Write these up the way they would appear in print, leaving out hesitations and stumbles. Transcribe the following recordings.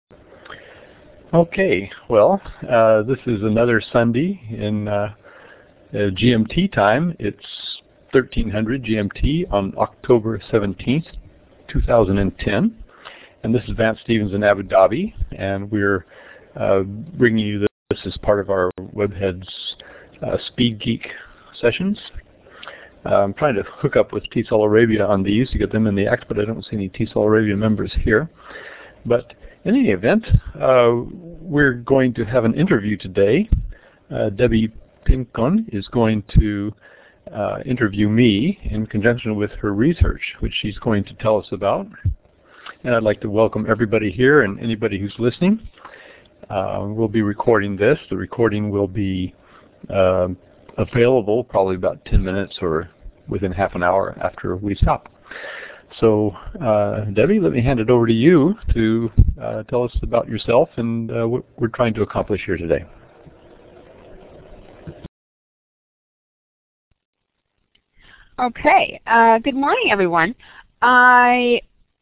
Okay, well, this is another Sunday in GMT time. It's 1300 GMT on October 17th, 2010. And this is Vance Stevens in Abu Dhabi, and we're bringing you this as part of our Webheads Speed Geek sessions. I'm trying to hook up with TESOL Arabia on these to get them in the act, but I don't see any TESOL Arabia members here. But in any event, we're going to have an interview today. Debbie Pincon is going to interview me in conjunction with her research, which she's going to tell us about. And I'd like to welcome everybody here and anybody who's listening. We'll be recording this. The recording will be available probably about 10 minutes or within half an hour after we stop. So, Debbie, let me hand it over to you to tell us about yourself and what we're trying to accomplish here today. Okay. Good morning, everyone. As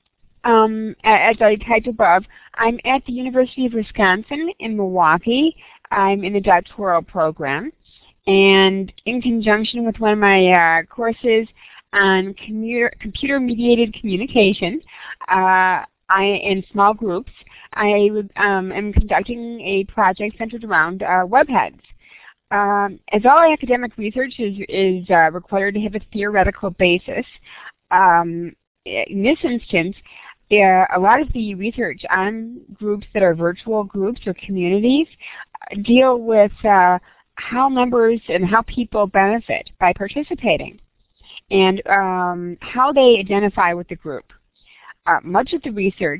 I typed above, I'm at the University of Wisconsin in Milwaukee. I'm in the doctoral program. And in conjunction with one of my courses on computer-mediated communication in small groups, I am conducting a project centered around webheads. As all academic research is required to have a theoretical basis, in this instance, a lot of the research on groups that are virtual groups or communities deal with how members and how people benefit by participating, and how they identify with the group. Much of the research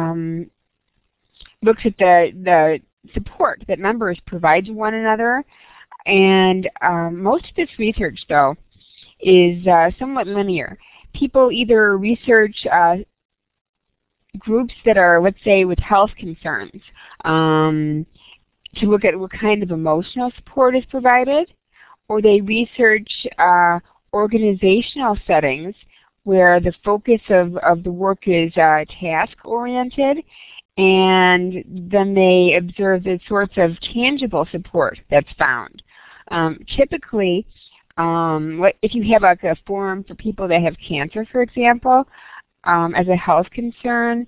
looks at the support that members provide to one another, and most of this research, though, is somewhat linear. People either research groups that are, let's say, with health concerns, to look at what kind of emotional support is provided, or they research organizational settings where the focus of the work is task-oriented, and then they observe the sorts of tangible support that's found. Typically, if you have like a forum for people that have cancer, for example, as a health concern,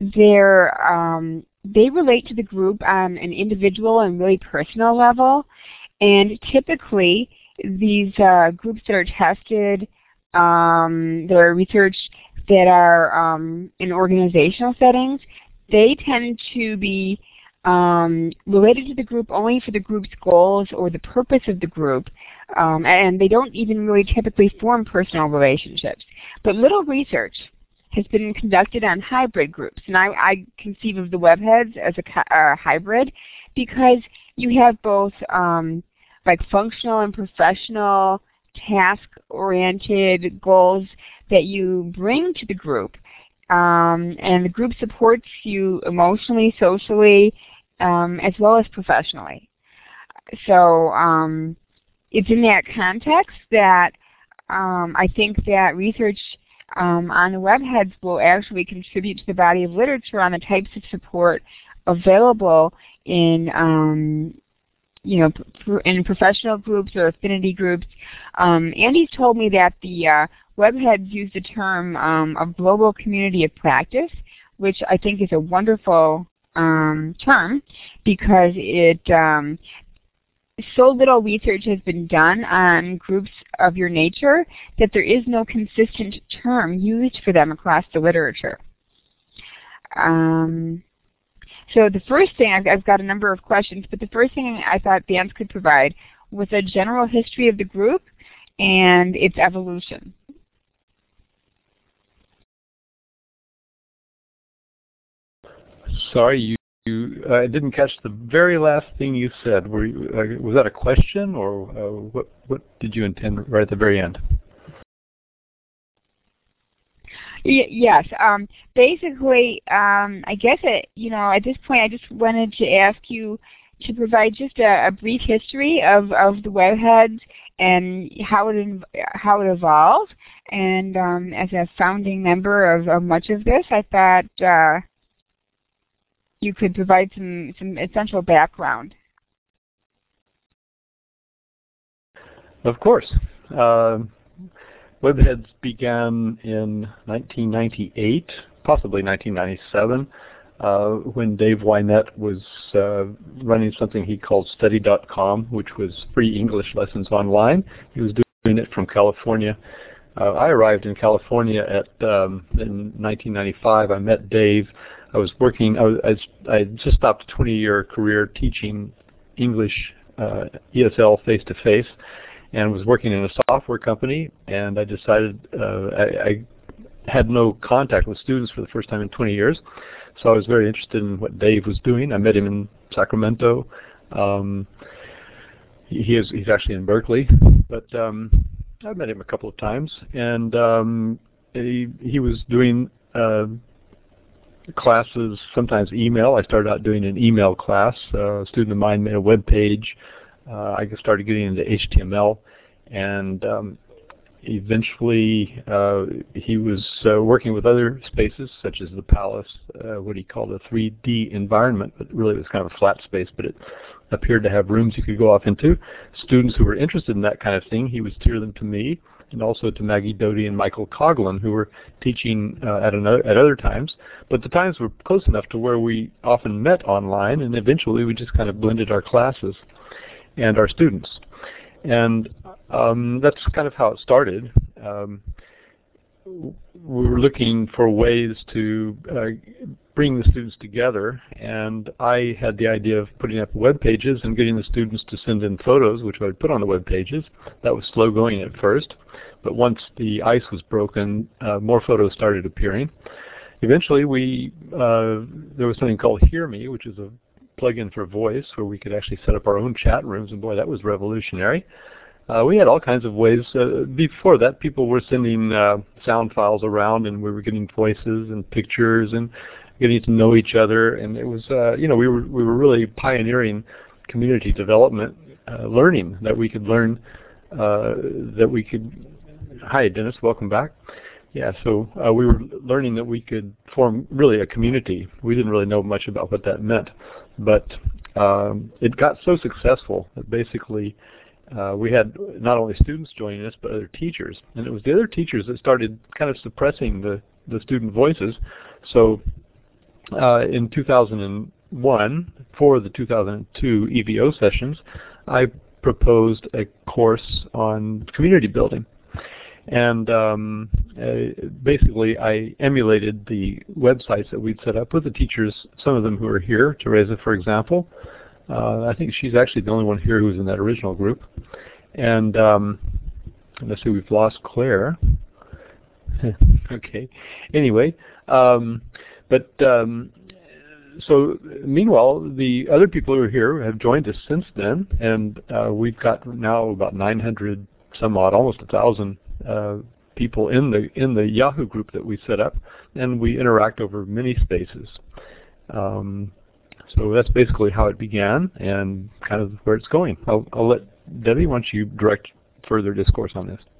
they relate to the group on an individual and really personal level, and typically these groups that are tested, that are researched, that are in organizational settings, they tend to be related to the group only for the group's goals or the purpose of the group, and they don't even really typically form personal relationships. But little research has been conducted on hybrid groups, and I conceive of the webheads as a hybrid because you have both like functional and professional task-oriented goals that you bring to the group, and the group supports you emotionally, socially, as well as professionally. So it's in that context that I think that research on the webheads will actually contribute to the body of literature on the types of support available in in professional groups or affinity groups. Andy's told me that the webheads use the term of global community of practice, which I think is a wonderful term because it so little research has been done on groups of your nature that there is no consistent term used for them across the literature. So the first thing, I've got a number of questions, but the first thing I thought Vance could provide was a general history of the group and its evolution. Sorry, I didn't catch the very last thing you said. Was that a question, or what did you intend right at the very end? Yes. Basically, I guess at this point, I just wanted to ask you to provide just a brief history of the webheads and how it evolved. And as a founding member of much of this, I thought you could provide some essential background. Of course. Webheads began in 1998, possibly 1997, when Dave Wynette was running something he called Study.com, which was free English lessons online. He was doing it from California. I arrived in California in 1995. I met Dave. I was working. I just stopped a 20-year career teaching English ESL face-to-face, and was working in a software company. And I decided I had no contact with students for the first time in 20 years, so I was very interested in what Dave was doing. I met him in Sacramento. He's actually in Berkeley, but I met him a couple of times, and he was doing classes, sometimes email. I started out doing an email class. A student of mine made a web page. I started getting into HTML, and eventually he was working with other spaces, such as the Palace, what he called a 3D environment, but really it was kind of a flat space, but it appeared to have rooms you could go off into. Students who were interested in that kind of thing, he would steer them to me, and also to Maggie Doty and Michael Coughlin, who were teaching at other times. But the times were close enough to where we often met online, and eventually we just kind of blended our classes and our students. And that's kind of how it started. We were looking for ways to bring the students together, and I had the idea of putting up web pages and getting the students to send in photos, which I would put on the web pages. That was slow going at first, but once the ice was broken, more photos started appearing. Eventually there was something called Hear Me, which is a plug-in for voice, where we could actually set up our own chat rooms, and boy, that was revolutionary. We had all kinds of ways. Before that, people were sending sound files around, and we were getting voices and pictures and getting to know each other. And it was, we were really pioneering community development, learning that we could learn, Hi, Dennis, welcome back. Yeah, so we were learning that we could form really a community. We didn't really know much about what that meant, but it got so successful that basically we had not only students joining us, but other teachers. And it was the other teachers that started kind of suppressing the student voices. So in 2001, for the 2002 EVO sessions, I proposed a course on community building. And basically I emulated the websites that we'd set up with the teachers, some of them who are here, Teresa, for example. I think she's actually the only one here who was in that original group. And let's see, we've lost Claire. Okay. Anyway, so meanwhile, the other people who are here have joined us since then, and we've got now about 900 some odd, almost 1,000 people in the Yahoo group that we set up, and we interact over many spaces. So that's basically how it began and kind of where it's going. I'll let Debbie, why don't you direct further discourse on this?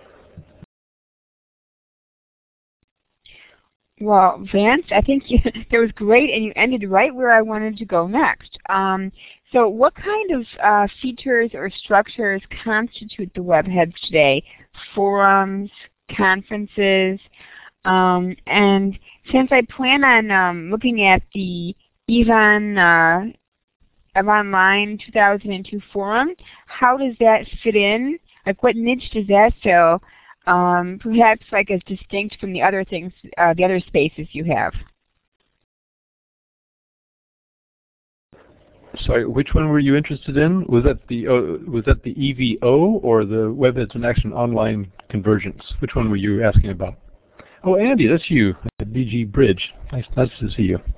Well, Vance, I think that was great, and you ended right where I wanted to go next. So what kind of features or structures constitute the webheads today? Forums, conferences, and since I plan on looking at the EVE Online 2002 forum, how does that fit in? Like, what niche does that fill? Perhaps like as distinct from the other things, the other spaces you have. Sorry, which one were you interested in? Was that the EVO or the Webheads in Action Online Convergence? Which one were you asking about? Oh, Andy, that's you at BG Bridge. Nice to see you.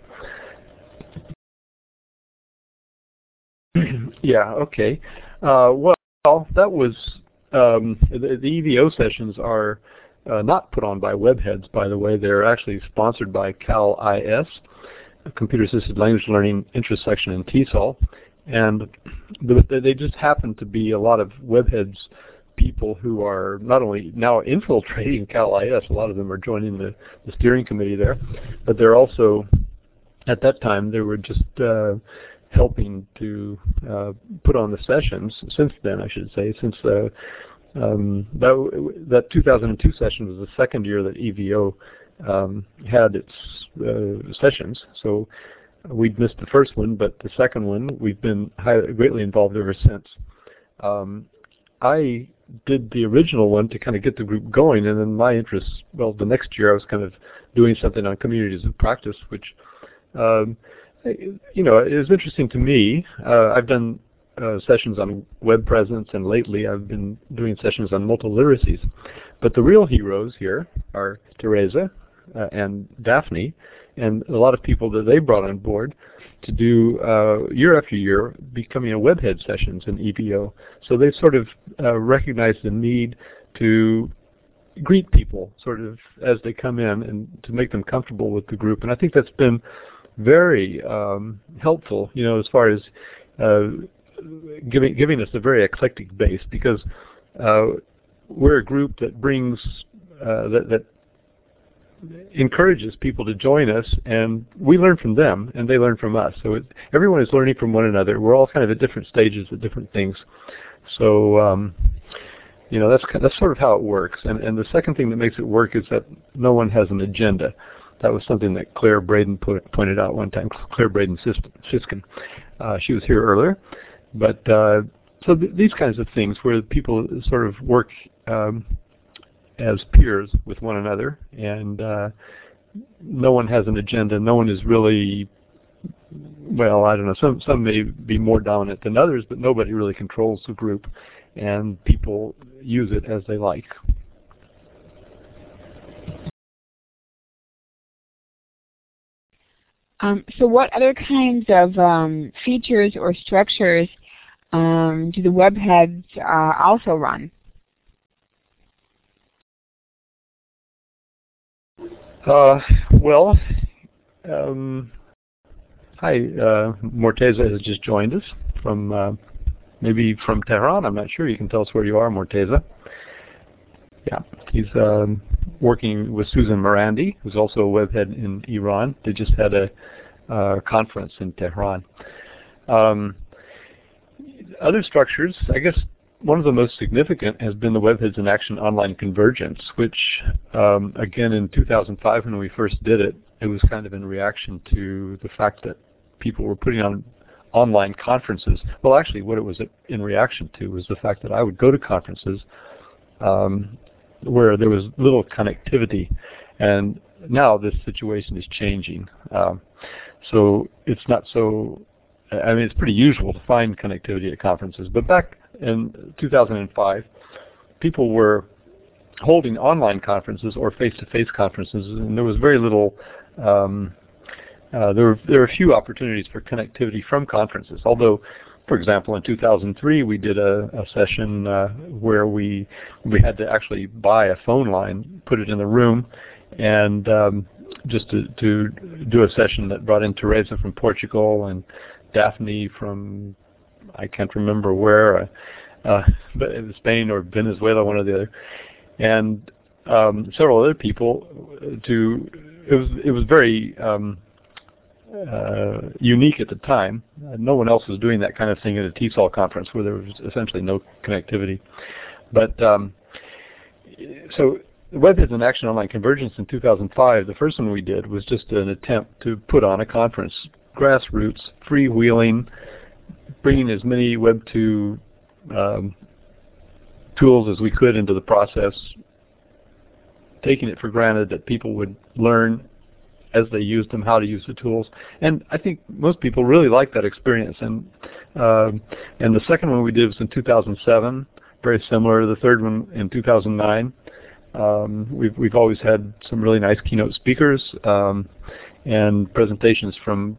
Yeah. Okay. Well, that was the EVO sessions are not put on by Webheads, by the way. They're actually sponsored by Cal IS, Computer Assisted Language Learning Intersection in TESOL, and they just happen to be a lot of Webheads people who are not only now infiltrating Cal IS, a lot of them are joining the steering committee there, but they're also at that time they were just helping to put on the sessions. Since then, I should say, since that 2002 session was the second year that EVO had its sessions. So we'd missed the first one, but the second one we've been greatly involved ever since. I did the original one to kind of get the group going, and then my interest, well, the next year I was kind of doing something on communities of practice, which, you know, is interesting to me. I've done sessions on web presence, and lately I've been doing sessions on multiliteracies. But the real heroes here are Teresa and Daphne, and a lot of people that they brought on board to do year after year becoming a webhead sessions in EVO. So they sort of recognized the need to greet people sort of as they come in and to make them comfortable with the group. And I think that's been very helpful, you know, as far as giving us a very eclectic base, because we're a group that brings that encourages people to join us, and we learn from them and they learn from us. So everyone is learning from one another. We're all kind of at different stages at different things. So you know, that's sort of how it works. And the second thing that makes it work is that no one has an agenda. That was something that Claire Braden pointed out one time. Claire Braden Siskin. She was here earlier. But so these kinds of things where people sort of work as peers with one another, and no one has an agenda. No one is really, well, I don't know, some may be more dominant than others, but nobody really controls the group, and people use it as they like. So what other kinds of features or structures do the webheads also run? Well, hi, Morteza has just joined us from maybe from Tehran. I'm not sure. You can tell us where you are, Morteza. Yeah, he's working with Susan Morandi, who's also a webhead in Iran. They just had a conference in Tehran. Other structures, I guess one of the most significant has been the Webheads in Action Online Convergence, which again in 2005 when we first did it, it was kind of in reaction to the fact that people were putting on online conferences. Well, actually what it was in reaction to was the fact that I would go to conferences where there was little connectivity, and now this situation is changing. So it's not so, I mean, it's pretty usual to find connectivity at conferences, but back in 2005, people were holding online conferences or face-to-face conferences, and there was very little, there were a few opportunities for connectivity from conferences, although, for example, in 2003 we did a session where we had to actually buy a phone line, put it in the room, and just to do a session that brought in Teresa from Portugal and Daphne from, I can't remember where, but in Spain or Venezuela, one or the other, and several other people. It was very unique at the time. No one else was doing that kind of thing at a TESOL conference where there was essentially no connectivity. But so Webheads in Action Online Convergence in 2005, the first one we did was just an attempt to put on a conference, grassroots, freewheeling, bringing as many Web2 tools as we could into the process, taking it for granted that people would learn as they used them how to use the tools. And I think most people really liked that experience. And the second one we did was in 2007, very similar. The third one in 2009. We've always had some really nice keynote speakers and presentations from,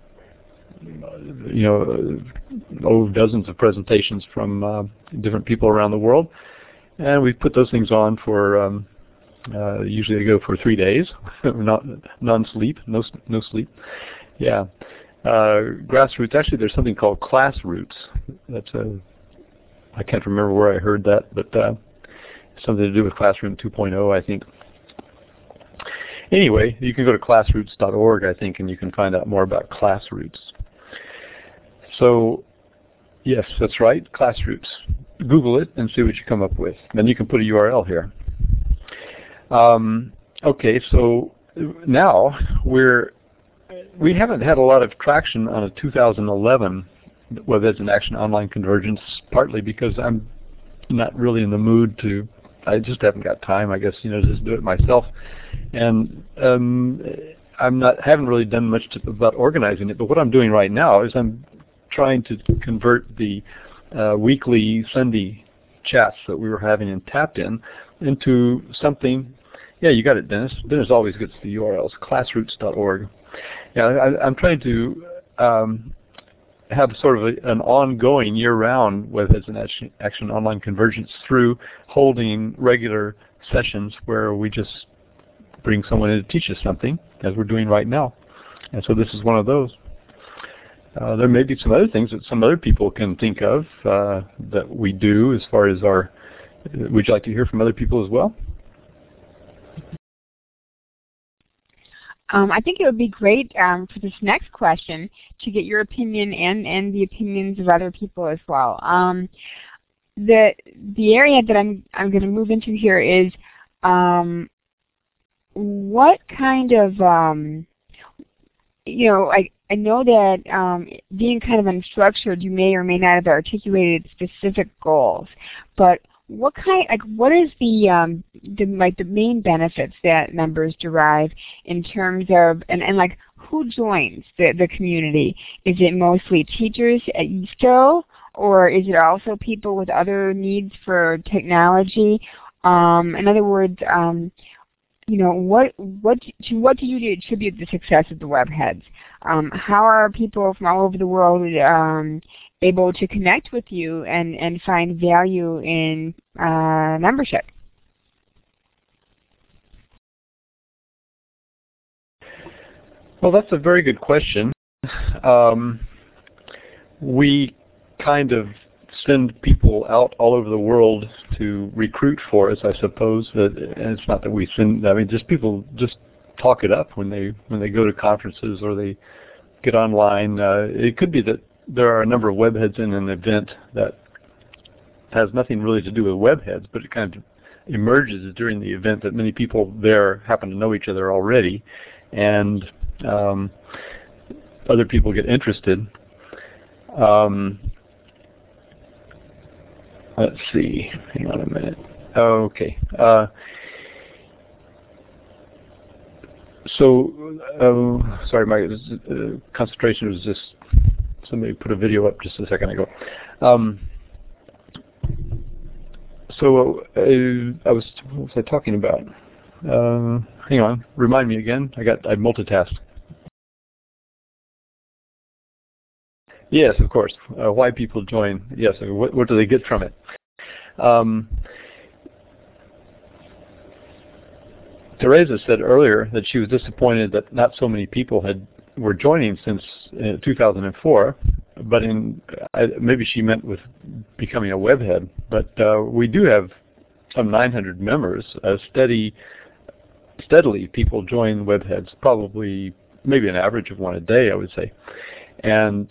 dozens of presentations from different people around the world, and we've put those things on for usually they go for 3 days, non-sleep, no sleep. Yeah, grassroots. Actually, there's something called Classroots. I can't remember where I heard that, but something to do with Classroom 2.0, I think. Anyway, you can go to classroots.org, I think, and you can find out more about Classroots. So, yes, that's right, Classroots. Google it and see what you come up with. Then you can put a URL here. Okay, so now we haven't had a lot of traction on a 2011 WebEds in Action Online Convergence, partly because I'm not really in the mood to, I just haven't got time, I guess, to just do it myself. And haven't really done much about organizing it, but what I'm doing right now is I'm trying to convert the weekly Sunday chats that we were having in Tapped-In into something. Yeah, you got it, Dennis. Dennis always gets the URLs, classroots.org. Yeah, I'm trying to have sort of an ongoing year-round WebEds in Action Online Convergence through holding regular sessions where we just bring someone in to teach us something, as we're doing right now. And so this is one of those. There may be some other things that some other people can think of that we do as far as our, would you like to hear from other people as well? I think it would be great for this next question to get your opinion and the opinions of other people as well. The area that I'm going to move into here is what kind of I know that being kind of unstructured, you may or may not have articulated specific goals, but what is the main benefits that members derive in terms of and who joins the community? Is it mostly teachers at YISTO, or is it also people with other needs for technology? In other words, what do you attribute the success of the WebHeads? How are people from all over the world able to connect with you and find value in membership? Well, that's a very good question. We kind of send people out all over the world to recruit for us, I suppose. And it's not that we send, just people just talk it up when they go to conferences or they get online. It could be that there are a number of WebHeads in an event that has nothing really to do with WebHeads, but it kind of emerges during the event that many people there happen to know each other already, and other people get interested. Let's see, hang on a minute. Okay. Sorry, my concentration was just, somebody put a video up just a second ago. What was I talking about? Hang on, remind me again. I multitasked. Yes, of course. Why people join? Yes. What do they get from it? Teresa said earlier that she was disappointed that not so many people were joining since 2004. But maybe she meant with becoming a WebHead. But we do have some 900 members. Steadily, people join WebHeads. Probably, maybe an average of one a day, I would say. And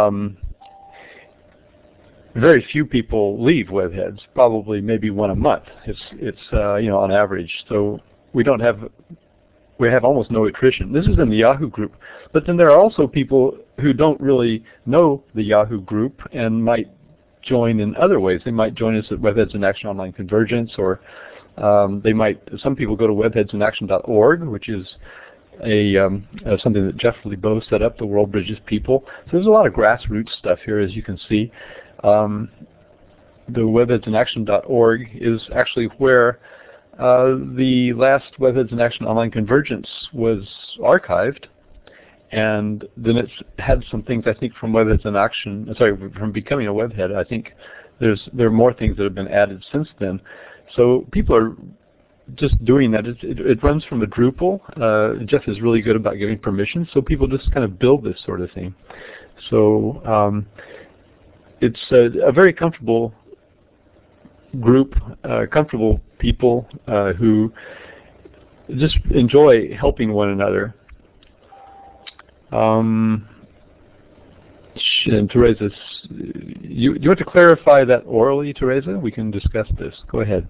very few people leave WebHeads. Probably maybe one a month. It's on average. So we have almost no attrition. This is in the Yahoo group. But then there are also people who don't really know the Yahoo group and might join in other ways. They might join us at WebEds in Action Online Convergence, or some people go to webheadsinaction.org, which is something that Jeff Lebow set up, the World Bridges People. So there's a lot of grassroots stuff here, as you can see. The webheadsinaction.org is actually where the last WebEds in Action Online Convergence was archived, and then it's had some things, I think, from WebEds in Action, from becoming a WebHead. I think there are more things that have been added since then. So people are just doing that. It runs from a Drupal. Jeff is really good about giving permission, so people just kind of build this sort of thing. So it's a very comfortable group, comfortable people who just enjoy helping one another. And Teresa, you want to clarify that orally, Teresa? We can discuss this. Go ahead.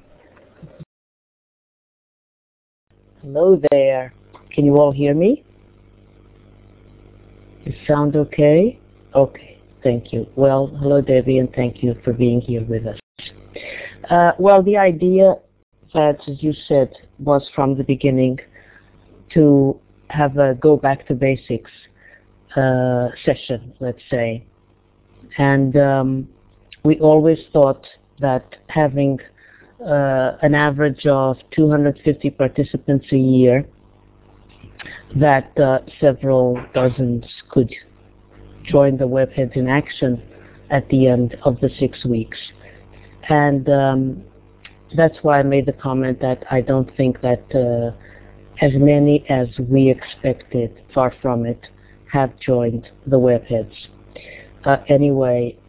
Hello there. Can you all hear me? It sound okay? Okay, thank you. Well, hello Debbie, and thank you for being here with us. Well, the idea that, as you said, was from the beginning to have a go back to basics session, let's say. And we always thought that having an average of 250 participants a year, that several dozens could join the Webheads in Action at the end of the 6 weeks. And that's why I made the comment that I don't think that as many as we expected, far from it, have joined the Webheads. Anyway,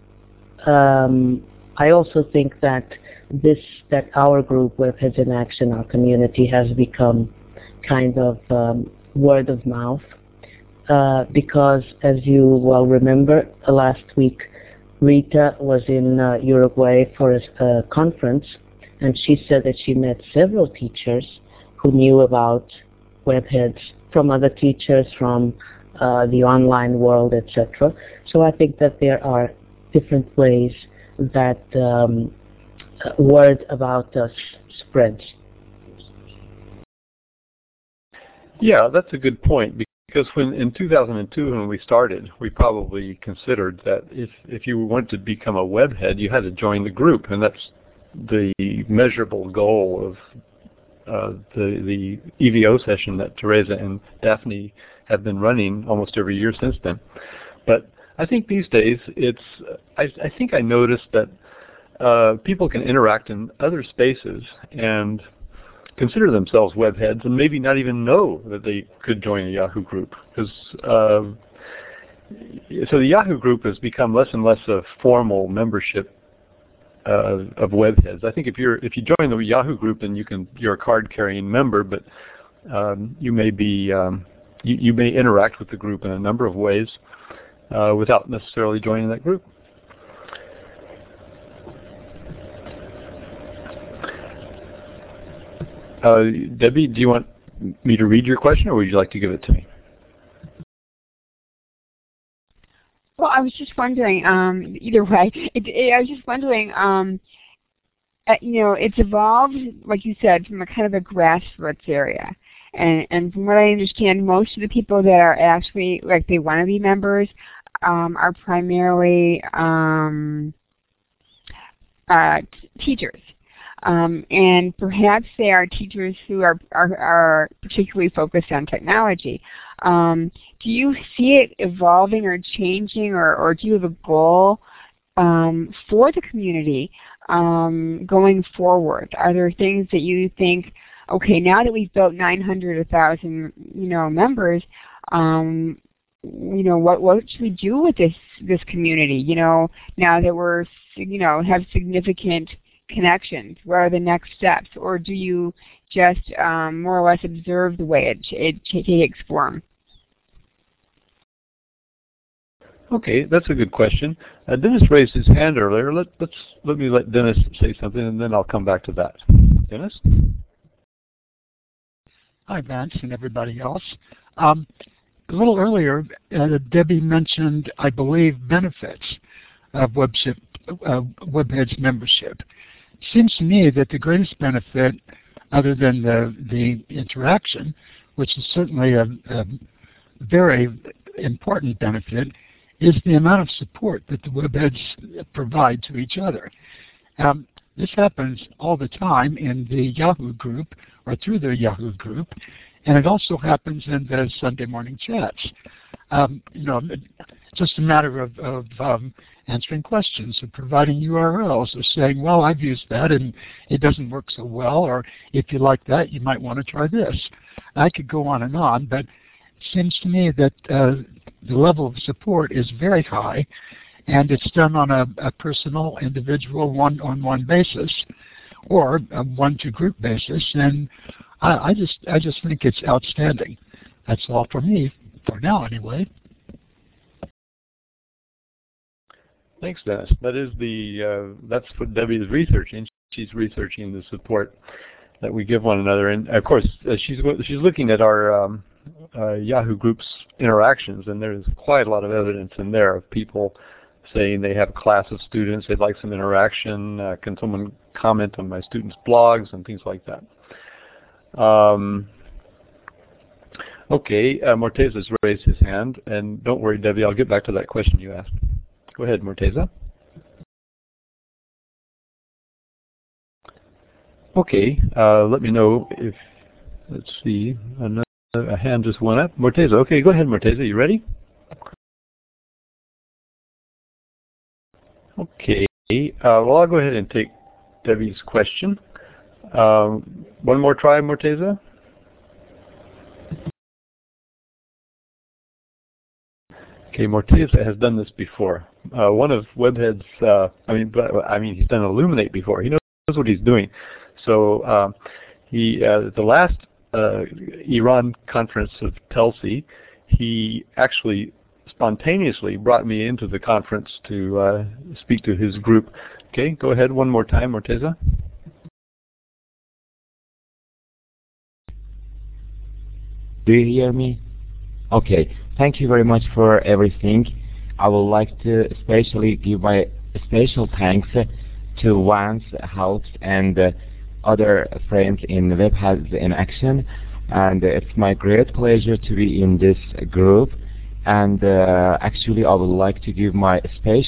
I also think that our group, Webheads in Action, our community, has become kind of word of mouth, because, as you well remember, last week Rita was in Uruguay for a conference, and she said that she met several teachers who knew about Webheads from other teachers, from the online world, etc. So I think that there are different ways that word about us spreads. Yeah, that's a good point, because in 2002 when we started, we probably considered that if you wanted to become a Webhead, you had to join the group, and that's the measurable goal of the EVO session that Teresa and Daphne have been running almost every year since then. But I think these days I think I noticed that people can interact in other spaces and consider themselves Webheads and maybe not even know that they could join a Yahoo group. Because so the Yahoo group has become less and less a formal membership of Webheads. I think if you join the Yahoo group, then you're a card-carrying member, but you may be you may interact with the group in a number of ways without necessarily joining that group. Debbie, do you want me to read your question, or would you like to give it to me? Well, I was just wondering, either way, I was just wondering, you know, it's evolved, like you said, from a kind of a grassroots area. And from what I understand, most of the people that are actually, like, they want to be members are primarily teachers. And perhaps they are teachers who are particularly focused on technology. Do you see it evolving or changing, or do you have a goal for the community going forward? Are there things that you think, okay, now that we've built 900, 1,000, members, what should we do with this community? Now that we're, have significant connections, what are the next steps? Or do you just more or less observe the way it takes form? Okay, that's a good question. Dennis raised his hand earlier. Let me let Dennis say something, and then I'll come back to that. Dennis? Hi, Vance, and everybody else. A little earlier, Debbie mentioned, I believe, benefits of Webheads membership. Seems to me that the greatest benefit, other than the interaction, which is certainly a very important benefit, is the amount of support that the Webheads provide to each other. This happens all the time in the Yahoo group, or through the Yahoo group, and it also happens in the Sunday morning chats. Just a matter of answering questions, or providing URLs, or saying, well, I've used that and it doesn't work so well, or if you like that, you might want to try this. I could go on, but it seems to me that the level of support is very high, and it's done on a personal, individual, one-on-one basis, or a one-to-group basis, and I just think it's outstanding. That's all for me, for now anyway. Thanks, Dennis. That is that's what Debbie is researching. She's researching the support that we give one another, and of course, she's looking at our Yahoo Groups interactions, and there's quite a lot of evidence in there of people saying they have a class of students, they'd like some interaction, can someone comment on my students' blogs and things like that. Okay, Morteza's raised his hand, and don't worry, Debbie, I'll get back to that question you asked. Go ahead, Morteza. Okay, let me know if, let's see, a hand just went up. Morteza, okay, go ahead, Morteza, you ready? Okay, well, I'll go ahead and take Debbie's question. One more try, Morteza. Okay, Morteza has done this before. One of Webhead's, he's done Elluminate before. He knows what he's doing. So the last Iran conference of TELSI, he actually spontaneously brought me into the conference to speak to his group. Okay, go ahead one more time, Morteza. Do you hear me? Okay, thank you very much for everything. I would like to especially give my special thanks to Vance, Helps, and other friends in WebHeads in Action. And it's my great pleasure to be in this group. And actually, I would like to give my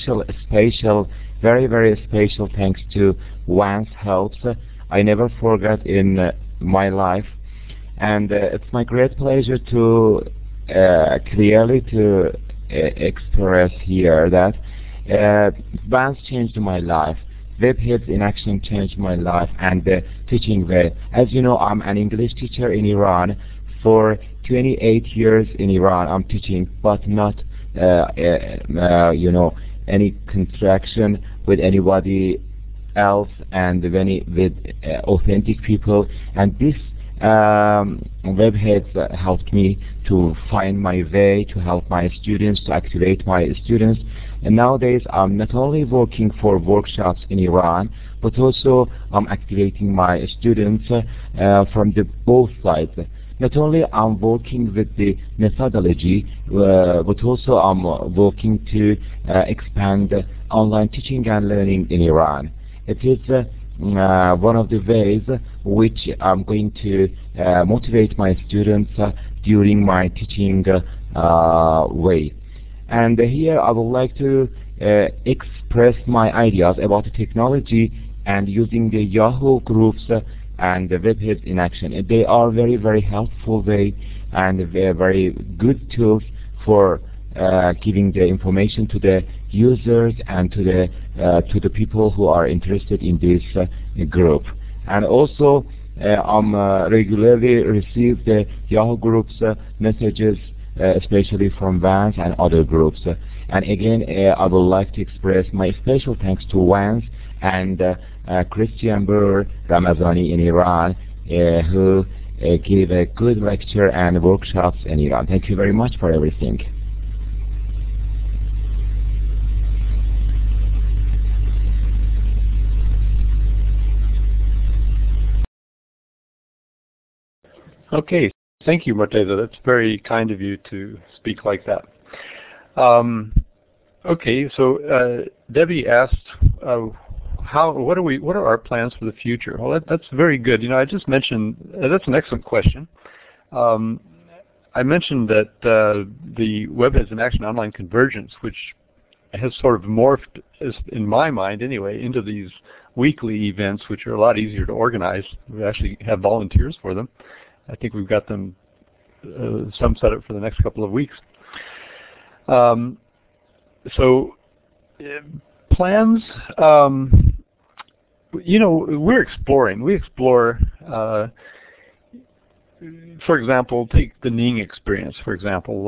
very, very special thanks to Vance Helps. I never forgot in my life. And it's my great pleasure to clearly to express here that Vance changed my life. WebHeads in Action changed my life and the teaching way. As you know, I'm an English teacher in Iran. For 28 years in Iran, I'm teaching, but not, any contraction with anybody else and with authentic people. And this WebHeads helped me to find my way, to help my students, to activate my students. And nowadays I'm not only working for workshops in Iran, but also I'm activating my students from both sides. Not only I'm working with the methodology, but also I'm working to expand online teaching and learning in Iran. It is one of the ways which I'm going to motivate my students during my teaching way. And here I would like to express my ideas about the technology and using the Yahoo groups and the WebHeads in Action. They are very, very helpful way and very good tools for giving the information to the users and to the people who are interested in this group. And also I'm regularly receive the Yahoo groups messages, especially from Vance and other groups. And again, I would like to express my special thanks to Vance and Christian Burr Ramazani in Iran, who gave a good lecture and workshops in Iran. Thank you very much for everything. Okay, thank you, Morteza. That's very kind of you to speak like that. Okay, so Debbie asked, what are our plans for the future? Well, that's very good. I just mentioned that's an excellent question. I mentioned that the WebHeads in Action Online Convergence, which has sort of morphed, in my mind anyway, into these weekly events, which are a lot easier to organize. We actually have volunteers for them. I think we've got them some set up for the next couple of weeks. So plans, we're exploring. We explore, for example, take the Ning experience, for example.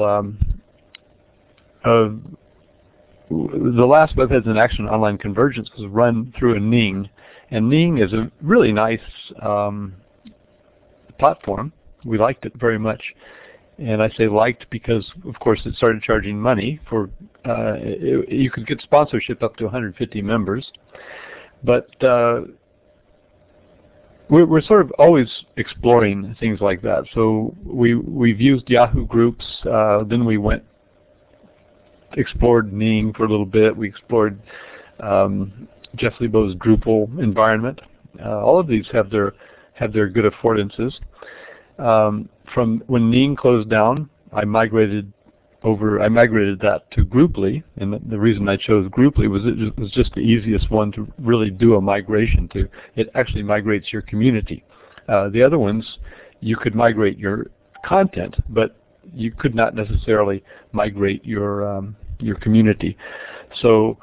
The last WebHeads in Action Online Convergence was run through a Ning, and Ning is a really nice platform. We liked it very much. And I say liked because, of course, it started charging money for, you could get sponsorship up to 150 members. But we're sort of always exploring things like that. So we've used Yahoo groups, then we explored Ning for a little bit. We explored Jeff Lebo's Drupal environment. All of these have their good affordances. From when Ning closed down, I migrated that to Grouply, and the reason I chose Grouply was it was just the easiest one to really do a migration to. It actually migrates your community. The other ones, you could migrate your content, but you could not necessarily migrate your community. So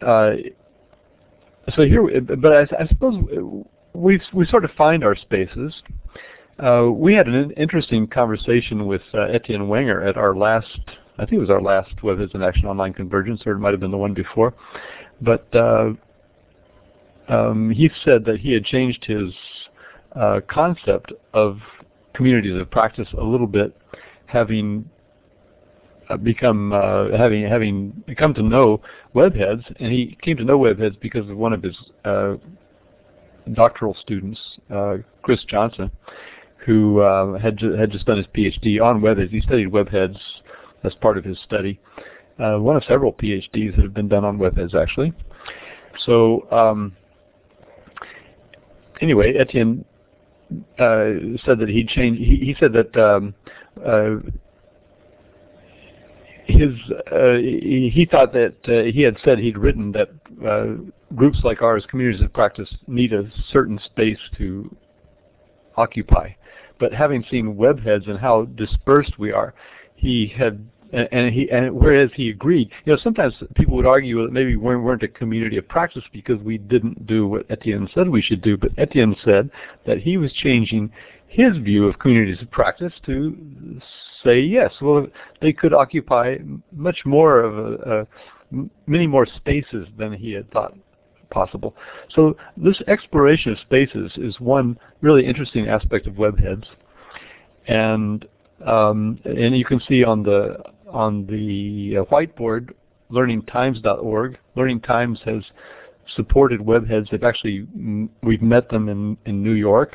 here, but I suppose we sort of find our spaces. We had an interesting conversation with Etienne Wenger at our last, I think it was our last WebHeads in Action Online Convergence, or it might have been the one before. But he said that he had changed his concept of communities of practice a little bit, having come to know WebHeads, and he came to know WebHeads because of one of his doctoral students, Chris Johnson, who had just done his PhD on WebHeads. He studied WebHeads as part of his study. One of several PhDs that have been done on WebHeads, actually. So anyway, Etienne said that he'd changed. He said that he thought that he had said he'd written that groups like ours, communities of practice, need a certain space to occupy. But having seen WebHeads and how dispersed we are, whereas he agreed, sometimes people would argue that maybe we weren't a community of practice because we didn't do what Etienne said we should do. But Etienne said that he was changing his view of communities of practice to say yes, well, they could occupy much more of many more spaces than he had thought possible. So this exploration of spaces is one really interesting aspect of WebHeads, and you can see on the whiteboard, learningtimes.org. Learning Times has supported WebHeads. They've actually, we've met them in New York,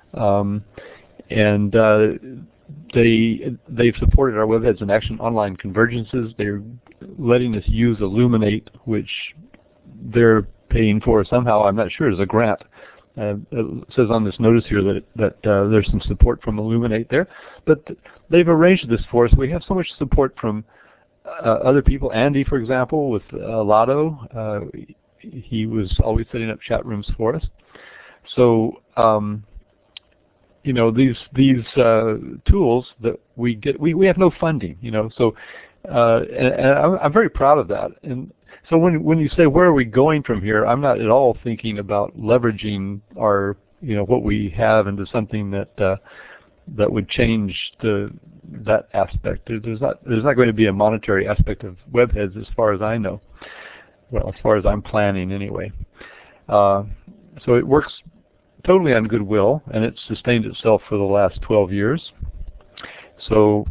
and they've supported our WebHeads in Action online convergences. They're letting us use Elluminate, which they're paying for somehow. I'm not sure. It's a grant. It says on this notice here that there's some support from Elluminate there, but they've arranged this for us. We have so much support from other people. Andy, for example, with Lotto, he was always setting up chat rooms for us. So these tools that we get, we have no funding. So and I'm very proud of that. And so when you say where are we going from here, I'm not at all thinking about leveraging our what we have into something that would change that aspect. There's not going to be a monetary aspect of WebHeads as far as I know. Well, as far as I'm planning anyway. So it works totally on goodwill, and it's sustained itself for the last 12 years. So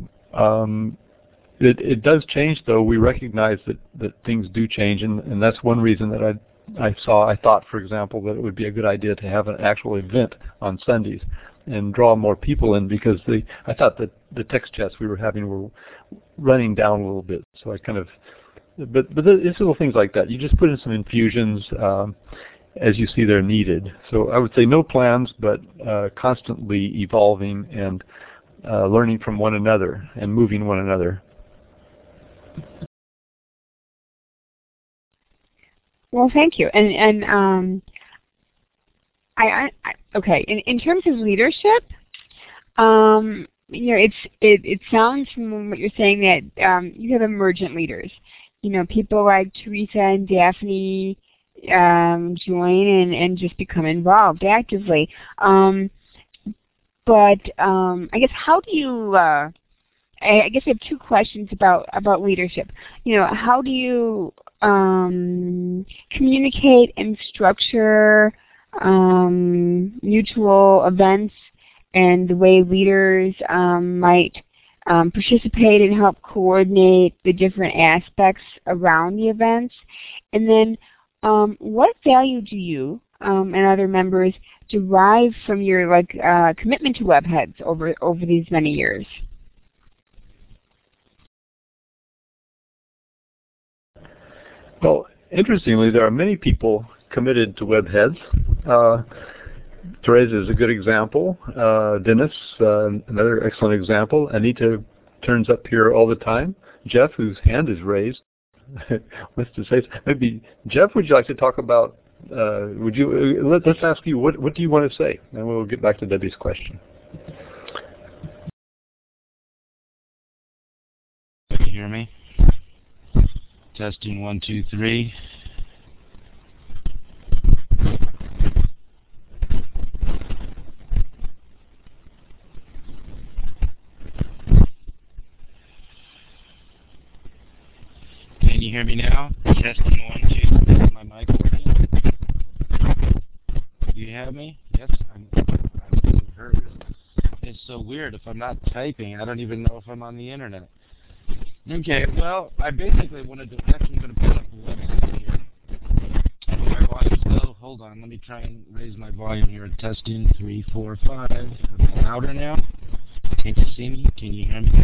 it does change, though. We recognize that things do change, and that's one reason that I thought, for example, that it would be a good idea to have an actual event on Sundays and draw more people in, because I thought that the text chats we were having were running down a little bit. So I kind of, but it's little things like that. You just put in some infusions as you see they're needed. So I would say no plans, but constantly evolving and learning from one another and moving one another. Well, thank you. And okay. In terms of leadership, it sounds from what you're saying that you have emergent leaders. People like Teresa and Daphne join and just become involved actively. But I guess how do you? I guess I have two questions about leadership. How do you communicate and structure mutual events and the way leaders might participate and help coordinate the different aspects around the events. And then what value do you and other members derive from your commitment to Webheads over these many years? Well, interestingly, there are many people committed to Webheads. Therese is a good example. Dennis, another excellent example. Anita turns up here all the time. Jeff, whose hand is raised, wants to say, maybe Jeff, would you like to talk about? Let's ask you, what do you want to say, and we'll get back to Debbie's question. Can you hear me? Testing 1, 2, 3. Can you hear me now? Testing 1, 2. Is my mic working? Do you have me? Yes, I'm being heard. It's so weird. If I'm not typing, I don't even know if I'm on the internet. Okay, well, I basically wanted to, actually I'm going to put up a website here. My volume's low. Hold on, let me try and raise my volume here. Testing 3, 4, 5. Am I louder now? Can you see me? Can you hear me?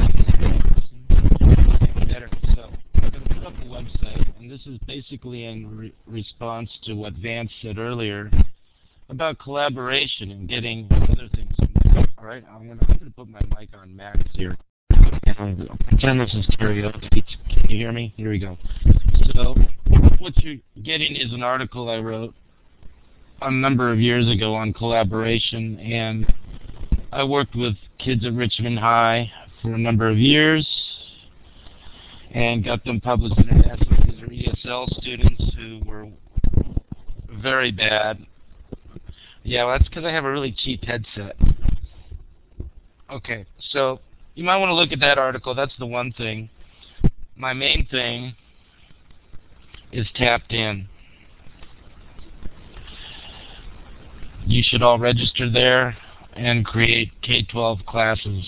Okay, better. So, I'm going to put up a website, and this is basically in response to what Vance said earlier about collaboration and getting other things. All right, I'm going to put my mic on max here. Pretend this is karaoke. Can you hear me? Here we go. So, what you're getting is an article I wrote a number of years ago on collaboration, and I worked with kids at Richmond High for a number of years and got them published internationally. These are ESL students who were very bad. Yeah, well, that's because I have a really cheap headset. Okay, so you might want to look at that article. That's the one thing. My main thing is Tapped In. You should all register there and create K-12 classes.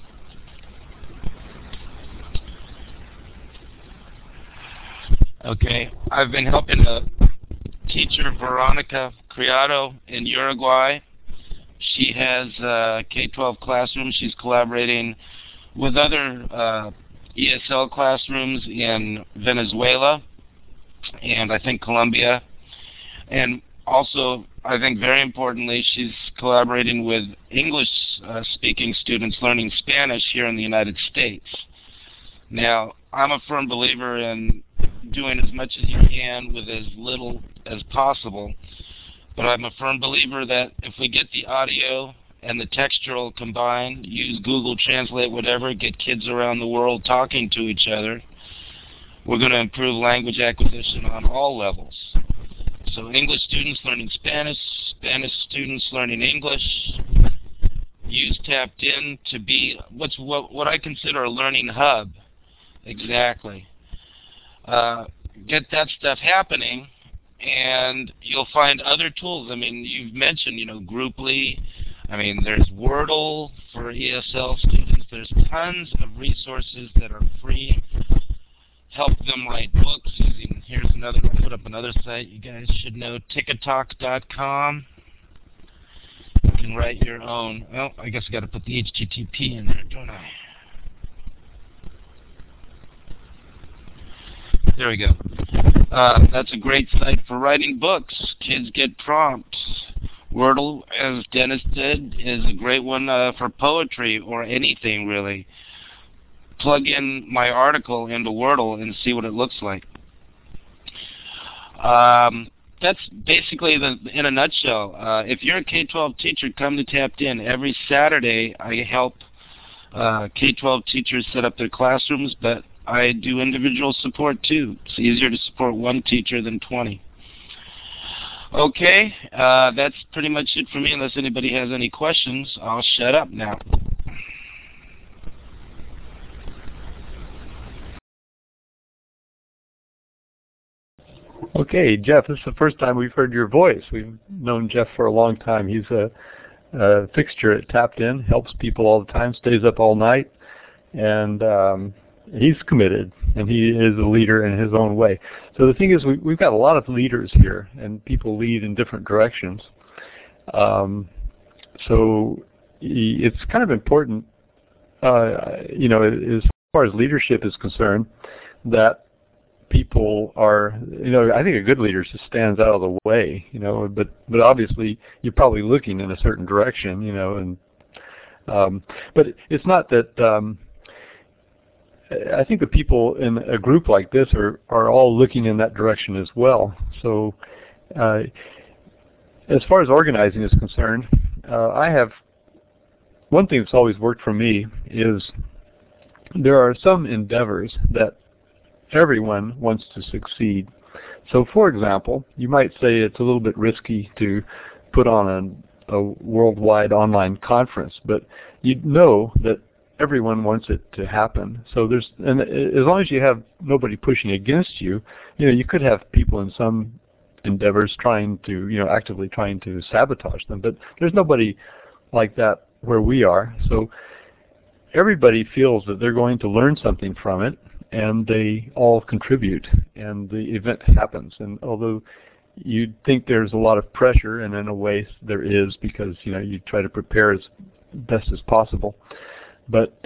Okay, I've been helping a teacher, Veronica Criado, in Uruguay. She has K-12 classrooms. She's collaborating with other ESL classrooms in Venezuela and I think Colombia. And also, I think very importantly, she's collaborating with English-speaking students learning Spanish here in the United States. Now, I'm a firm believer in doing as much as you can with as little as possible, but I'm a firm believer that if we get the audio and the textual combined, use Google Translate, whatever, get kids around the world talking to each other, we're going to improve language acquisition on all levels. So English students learning Spanish, Spanish students learning English, use Tapped In to be what I consider a learning hub. Exactly. Get that stuff happening, and you'll find other tools. I mean, you've mentioned, Grouply. I mean, there's Wordle for ESL students. There's tons of resources that are free. Help them write books using, I'll put up another site you guys should know, Tickatalk.com. You can write your own. Well, I guess I got to put the HTTP in there, don't I? There we go. That's a great site for writing books. Kids get prompts. Wordle, as Dennis did, is a great one for poetry or anything, really. Plug in my article into Wordle and see what it looks like. That's basically in a nutshell. If you're a K-12 teacher, come to Tapped In. Every Saturday, I help K-12 teachers set up their classrooms, but I do individual support too. It's easier to support one teacher than 20. Okay, that's pretty much it for me. Unless anybody has any questions, I'll shut up now. Okay, Jeff, this is the first time we've heard your voice. We've known Jeff for a long time. He's a fixture at Tapped In, helps people all the time, stays up all night, and he's committed, and he is a leader in his own way. So the thing is, we've got a lot of leaders here, and people lead in different directions. So it's kind of important, as far as leadership is concerned, that people are, I think a good leader just stands out of the way, but obviously you're probably looking in a certain direction, and but it's not that. I think the people in a group like this are all looking in that direction as well. So as far as organizing is concerned, I have one thing that's always worked for me is there are some endeavors that everyone wants to succeed. So for example, you might say it's a little bit risky to put on a worldwide online conference, but you know that everyone wants it to happen. So and as long as you have nobody pushing against you, you could have people in some endeavors trying to, actively trying to sabotage them, but there's nobody like that where we are. So everybody feels that they're going to learn something from it, and they all contribute, and the event happens. And although you'd think there's a lot of pressure, and in a way there is, because you try to prepare as best as possible, but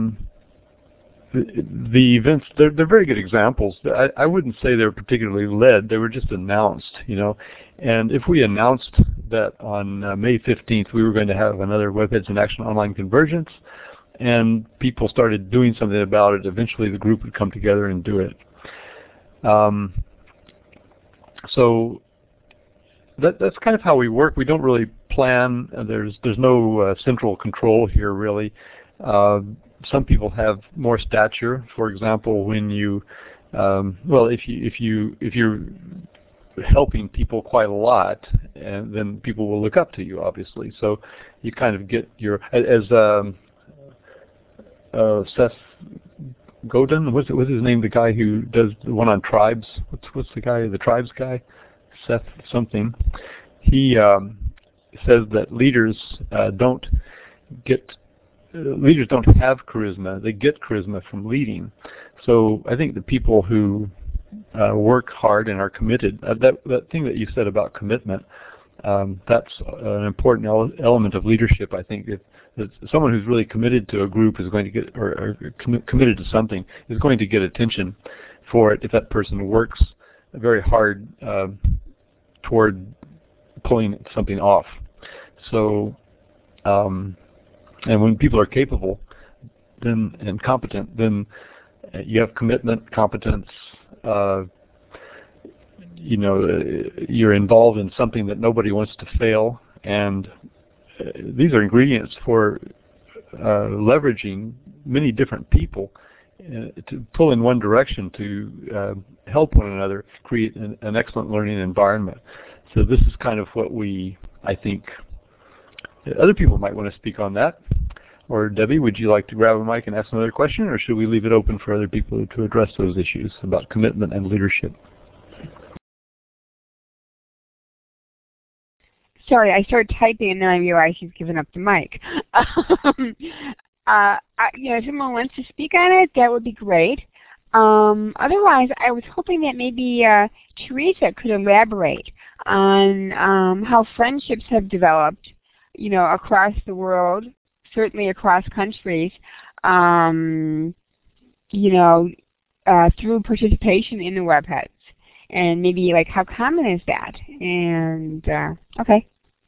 the events, they're very good examples. I wouldn't say they were particularly led, they were just announced, and if we announced that on May 15th we were going to have another WebHeads in Action Online Convergence, and people started doing something about it, eventually the group would come together and do it. So that's kind of how we work. We don't really plan. There's no central control here, really. Some people have more stature. For example, when you, if you're helping people quite a lot, and then people will look up to you, obviously. So you kind of get your, as Seth Godin, what's his name? The guy who does the one on tribes. What's the guy? The tribes guy, Seth something. He says that leaders don't have charisma. They get charisma from leading. So I think the people who work hard and are committed, that thing that you said about commitment, that's an important element of leadership. I think if someone who's really committed to a group is going to get, or committed to something, is going to get attention for it if that person works very hard toward pulling something off. So, and when people are capable and competent, then you have commitment, competence, you're involved in something that nobody wants to fail, and these are ingredients for leveraging many different people to pull in one direction to help one another create an excellent learning environment. So this is kind of what I think, other people might want to speak on that. Or Debbie, would you like to grab a mic and ask another question, or should we leave it open for other people to address those issues about commitment and leadership? Sorry, I started typing and then I realized she's given up the mic. If someone wants to speak on it, that would be great. Otherwise, I was hoping that maybe Teresa could elaborate on how friendships have developed, across the world, certainly across countries, through participation in the WebHeads, and maybe like how common is that? And okay.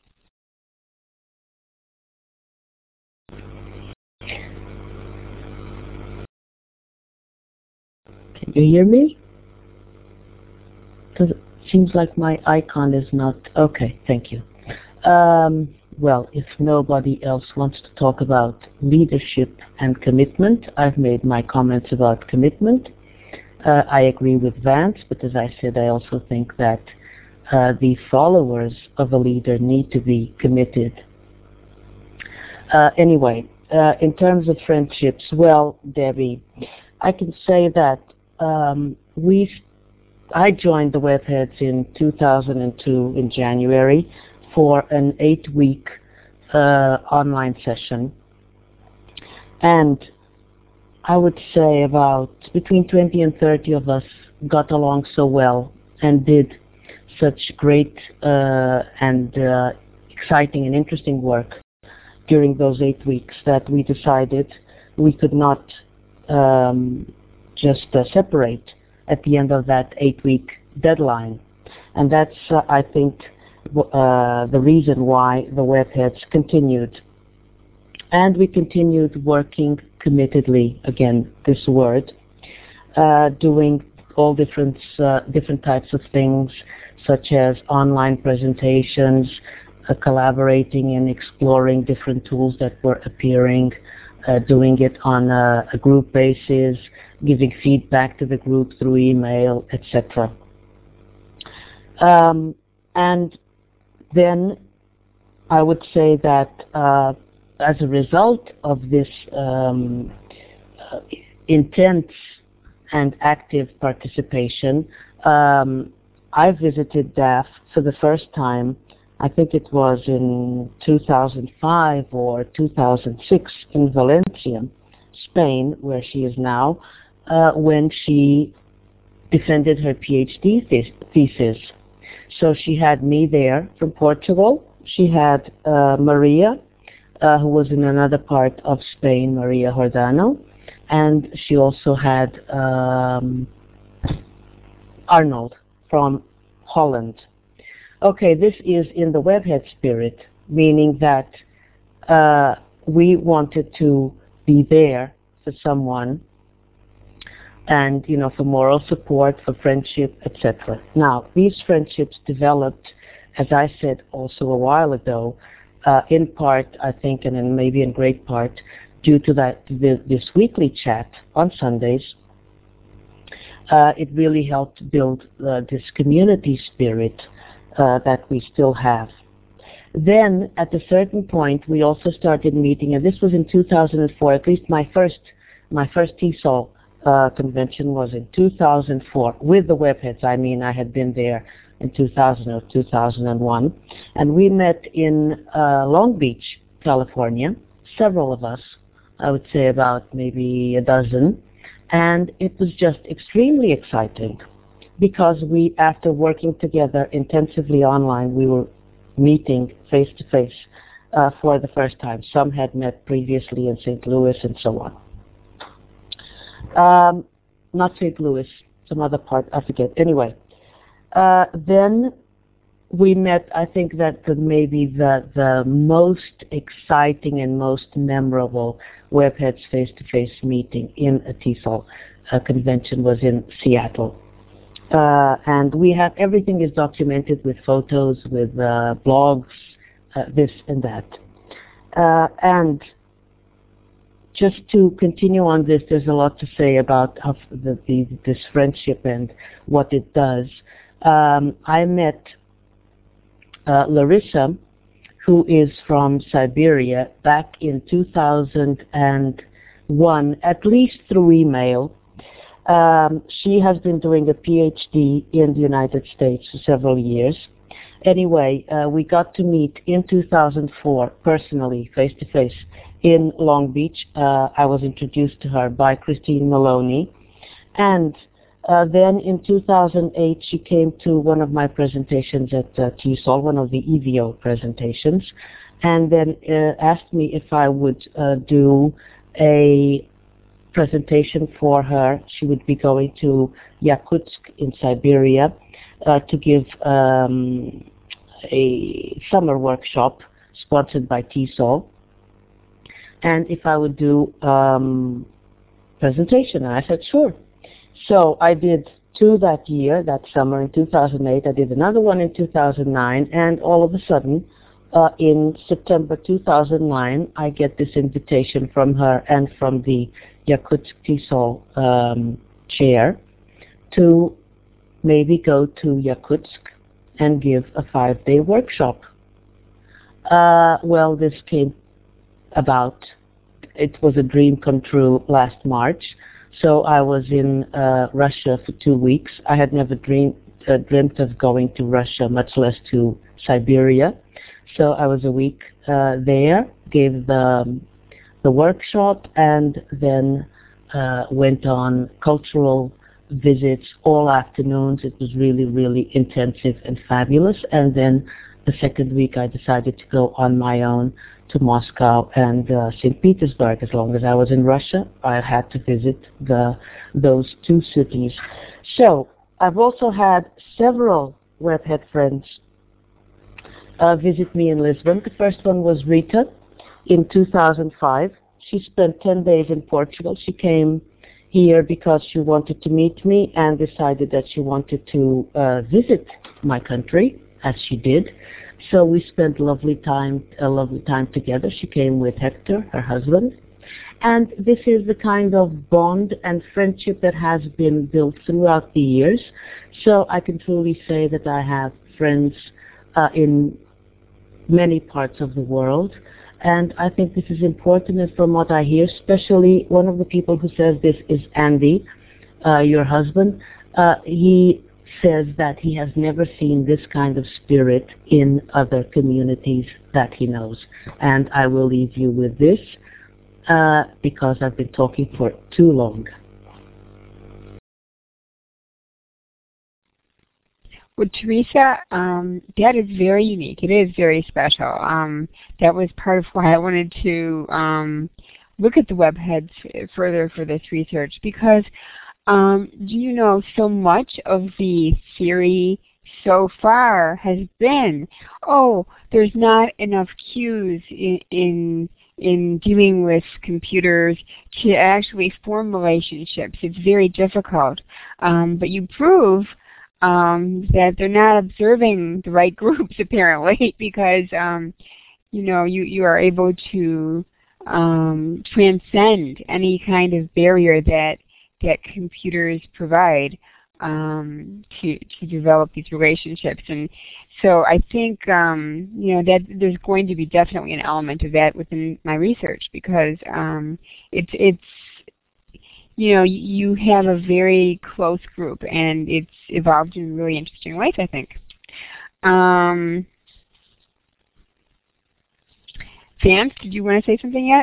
Can you hear me? Because it seems like my icon is not okay. Thank you. Well, if nobody else wants to talk about leadership and commitment, I've made my comments about commitment. I agree with Vance, but as I said, I also think that the followers of a leader need to be committed. Anyway, in terms of friendships, well, Debbie, I can say that I joined the WebHeads in 2002 in January for an 8-week online session. And I would say about between 20 and 30 of us got along so well and did such great and exciting and interesting work during those 8 weeks that we decided we could not just separate at the end of that 8-week deadline. And that's, I think, the reason why the Webheads continued. And we continued working committedly, again, this word, doing all different types of things, such as online presentations, collaborating and exploring different tools that were appearing, doing it on a group basis, giving feedback to the group through email, etc. And then I would say that as a result of this intense and active participation, I visited DAF for the first time. I think it was in 2005 or 2006 in Valencia, Spain, where she is now, when she defended her PhD thesis. So she had me there from Portugal. She had Maria, who was in another part of Spain, Maria Jordano, and she also had Arnold from Holland. Okay, this is in the Webhead spirit, meaning that we wanted to be there for someone and, you know, for moral support, for friendship, etc. Now, these friendships developed, as I said also a while ago, in part, I think, and in maybe in great part, due to this weekly chat on Sundays. It really helped build this community spirit that we still have. Then, at a certain point, we also started meeting, and this was in 2004. At least my first TESOL convention was in 2004 with the Webheads. I mean, I had been there in 2000 or 2001, and we met in Long Beach, California. Several of us, I would say about maybe a dozen, and it was just extremely exciting because we, after working together intensively online, we were meeting face to face for the first time. Some had met previously in St. Louis and so on. Not St. Louis, some other part, I forget. Anyway, then we met, I think that maybe the most exciting and most memorable Webheads face-to-face meeting in a TESOL convention was in Seattle. And we have, everything is documented with photos, with blogs, this and that. And just to continue on this, there's a lot to say about how this friendship and what it does. I met Larissa, who is from Siberia, back in 2001, at least through email. She has been doing a PhD in the United States for several years. Anyway, we got to meet in 2004, personally, face-to-face, in Long Beach. I was introduced to her by Christine Maloney. And then in 2008, she came to one of my presentations at TESOL, one of the EVO presentations, and then asked me if I would do a presentation for her. She would be going to Yakutsk in Siberia to give a summer workshop sponsored by TESOL, and if I would do presentation. And I said, sure. So I did 2 that year, that summer in 2008. I did another one in 2009, and all of a sudden, in September 2009, I get this invitation from her and from the Yakutsk TESOL chair to maybe go to Yakutsk and give a 5-day workshop. Well, this came about. It was a dream come true last March. So I was in Russia for 2 weeks. I had never dreamt of going to Russia, much less to Siberia. So I was a week there, gave the workshop, and then went on cultural visits all afternoons. It was really, really intensive and fabulous. And then the second week I decided to go on my own to Moscow and St. Petersburg. As long as I was in Russia, I had to visit those two cities. So I've also had several webhead friends visit me in Lisbon. The first one was Rita in 2005. She spent 10 days in Portugal. She came here because she wanted to meet me and decided that she wanted to visit my country, as she did. So we spent a lovely time together. She came with Hector, her husband. And this is the kind of bond and friendship that has been built throughout the years. So I can truly say that I have friends in many parts of the world. And I think this is important, and from what I hear, especially one of the people who says this is Andy, your husband. He says that he has never seen this kind of spirit in other communities that he knows. And I will leave you with this because I've been talking for too long. Well, Teresa, that is very unique. It is very special. That was part of why I wanted to look at the webheads further for this research, because you know, so much of the theory so far has been, oh, there's not enough cues in dealing with computers to actually form relationships. It's very difficult. But you prove that they're not observing the right groups apparently, because you know, you are able to transcend any kind of barrier that computers provide to develop these relationships. And so I think you know, that there's going to be definitely an element of that within my research, because it's you know, you have a very close group, and it's evolved in really interesting ways, I think. Vance, did you want to say something yet?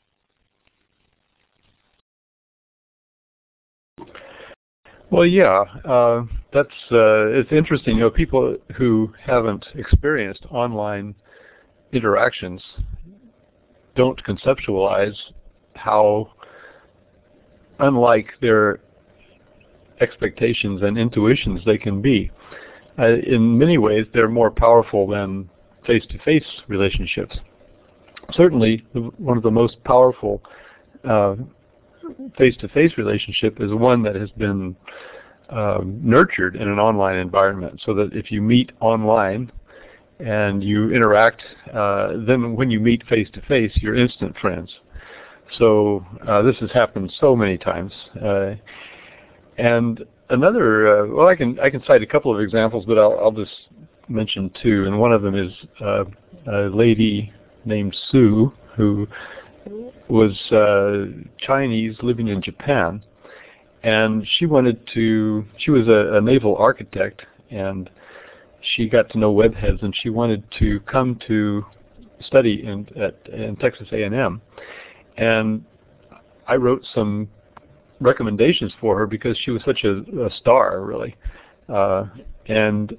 Well, yeah, it's interesting. You know, people who haven't experienced online interactions don't conceptualize how unlike their expectations and intuitions they can be. In many ways, they're more powerful than face-to-face relationships. Certainly, one of the most powerful face-to-face relationship is one that has been nurtured in an online environment, so that if you meet online and you interact, then when you meet face-to-face, you're instant friends. So this has happened so many times. And another, well, I can cite a couple of examples, but I'll just mention two. And one of them is a lady named Sue, who was Chinese living in Japan, and she was a naval architect, and she got to know webheads, and she wanted to come to study in Texas A&M. And I wrote some recommendations for her because she was such a star, really. And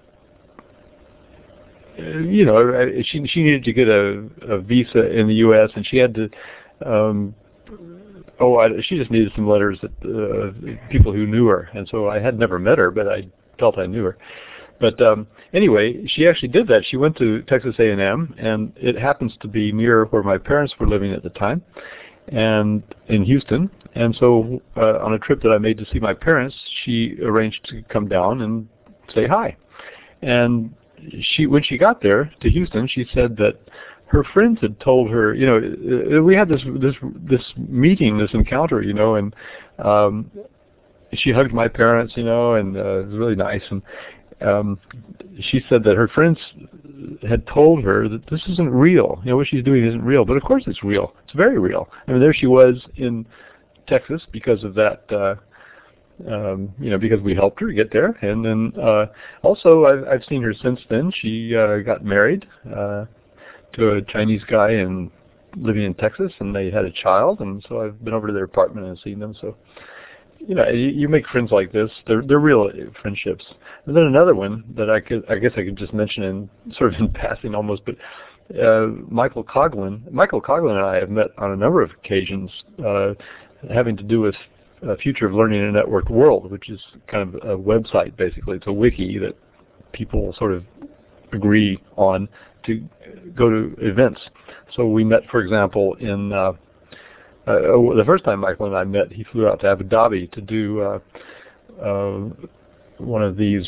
you know, she needed to get a visa in the U.S. and she had to. She just needed some letters that people who knew her, and so I had never met her, but I felt I knew her. But anyway, she actually did that. She went to Texas A&M, and it happens to be near where my parents were living at the time, and in Houston. And so on a trip that I made to see my parents, she arranged to come down and say hi. And when she got there to Houston, she said that her friends had told her, you know, we had this meeting, this encounter, you know, and she hugged my parents, you know, and it was really nice. And she said that her friends had told her that this isn't real. You know, what she's doing isn't real. But of course it's real. It's very real. I mean, there she was in Texas because of that, you know, because we helped her get there. And then also I've seen her since then. She got married to a Chinese guy living in Texas, and they had a child, and so I've been over to their apartment and seen them. So, you know, you make friends like this. They're real friendships. And then another one that I guess I could just mention in sort of in passing almost, but Michael Coughlin and I have met on a number of occasions, having to do with Future of Learning in a Networked World, which is kind of a website basically. It's a wiki that people sort of agree on to go to events. So we met, for example, in the first time Michael and I met, he flew out to Abu Dhabi to do one of these,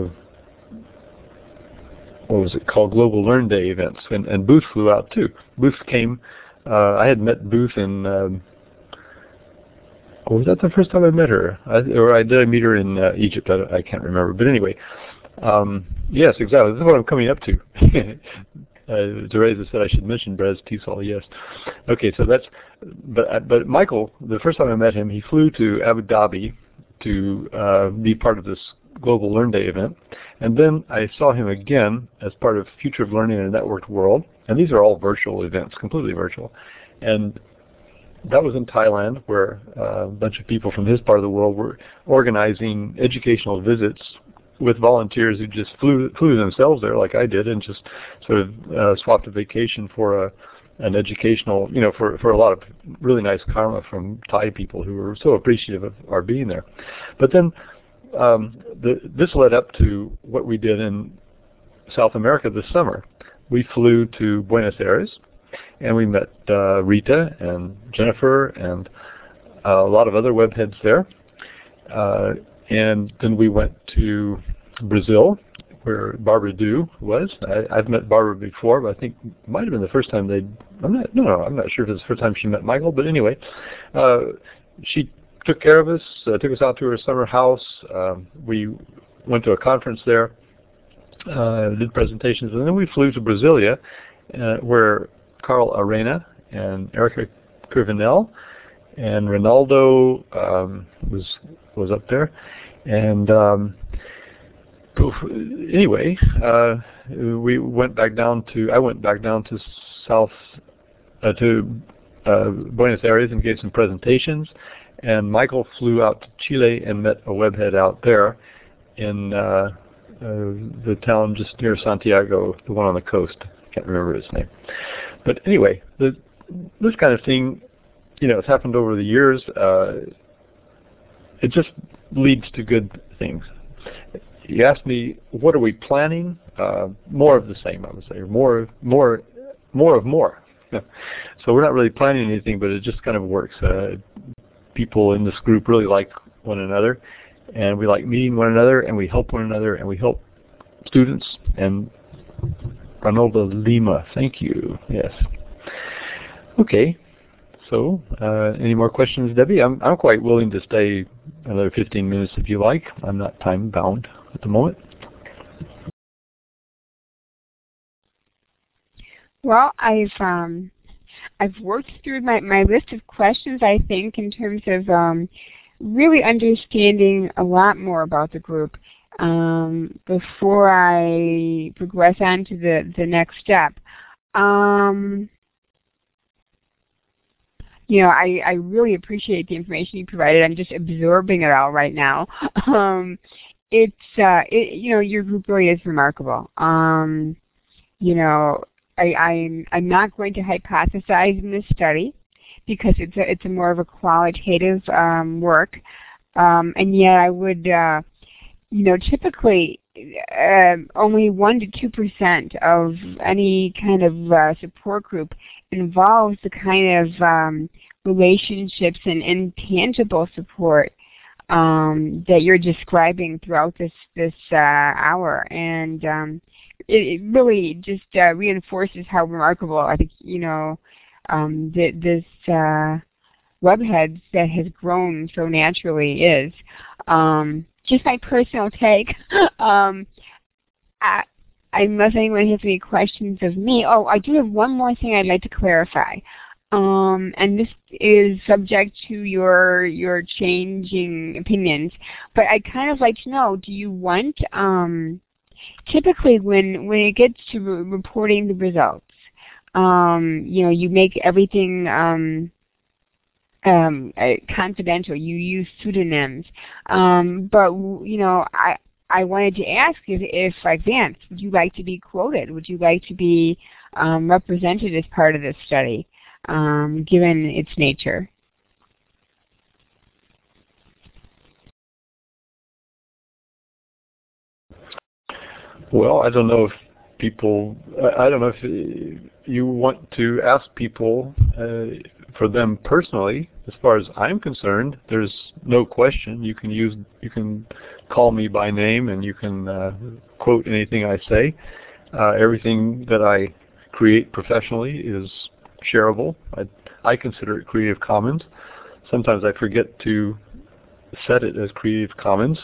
what was it called, Global Learn Day events, and Booth flew out too. Booth came, I had met Booth in, was that the first time I met her? Did I meet her in Egypt? I can't remember. But anyway, yes, exactly. This is what I'm coming up to. Teresa said I should mention Brez Teasol. Yes. Okay, so that's. But Michael, the first time I met him, he flew to Abu Dhabi to be part of this Global Learn Day event, and then I saw him again as part of Future of Learning in a Networked World, and these are all virtual events, completely virtual, and that was in Thailand, where a bunch of people from his part of the world were organizing educational visits with volunteers who just flew themselves there, like I did, and just sort of swapped a vacation for an educational, you know, for a lot of really nice karma from Thai people who were so appreciative of our being there. But then this led up to what we did in South America this summer. We flew to Buenos Aires, and we met Rita and Jennifer and a lot of other webheads there. And then we went to Brazil, where Barbara Du was. I've met Barbara before, but I think it might have been the first time I'm not sure if it was the first time she met Michael, but anyway, she took care of us, took us out to her summer house. We went to a conference there, did presentations, and then we flew to Brasilia, where Carl Arena and Erica Crivinel and Ronaldo was up there, and anyway, we went back down to. I went back down to Buenos Aires and gave some presentations, and Michael flew out to Chile and met a webhead out there in the town just near Santiago, the one on the coast. I can't remember his name. But anyway, this kind of thing, you know, it's happened over the years. It just leads to good things. You asked me, what are we planning? More of the same, I would say. More of more. So we're not really planning anything, but it just kind of works. People in this group really like one another, and we like meeting one another, and we help one another, and we help students. And Ronaldo Lima, thank you. Yes. Okay. So, any more questions, Debbie? I'm quite willing to stay another 15 minutes if you like. I'm not time bound at the moment. Well, I've worked through my list of questions, I think, in terms of really understanding a lot more about the group before I progress on to the next step. You know, I really appreciate the information you provided. I'm just absorbing it all right now. You know, your group really is remarkable. You know, I'm not going to hypothesize in this study because it's a more of a qualitative work, and yet I would, you know, typically only 1 to 2% of any kind of support group involves the kind of relationships and intangible support that you're describing throughout this hour, and it really just reinforces how remarkable I think, you know, this webhead that has grown so naturally is. Just my personal take. Unless anyone has any questions of me. Oh, I do have one more thing I'd like to clarify. And this is subject to your changing opinions. But I'd kind of like to know, do you want, typically when it gets to reporting the results, you make everything confidential. You use pseudonyms. But I wanted to ask if like Vance, would you like to be quoted? Would you like to be represented as part of this study, given its nature? Well, I don't know if you want to ask people for them personally. As far as I'm concerned, there's no question. You can call me by name and you can quote anything I say. Everything that I create professionally is shareable. I consider it Creative Commons. Sometimes I forget to set it as Creative Commons.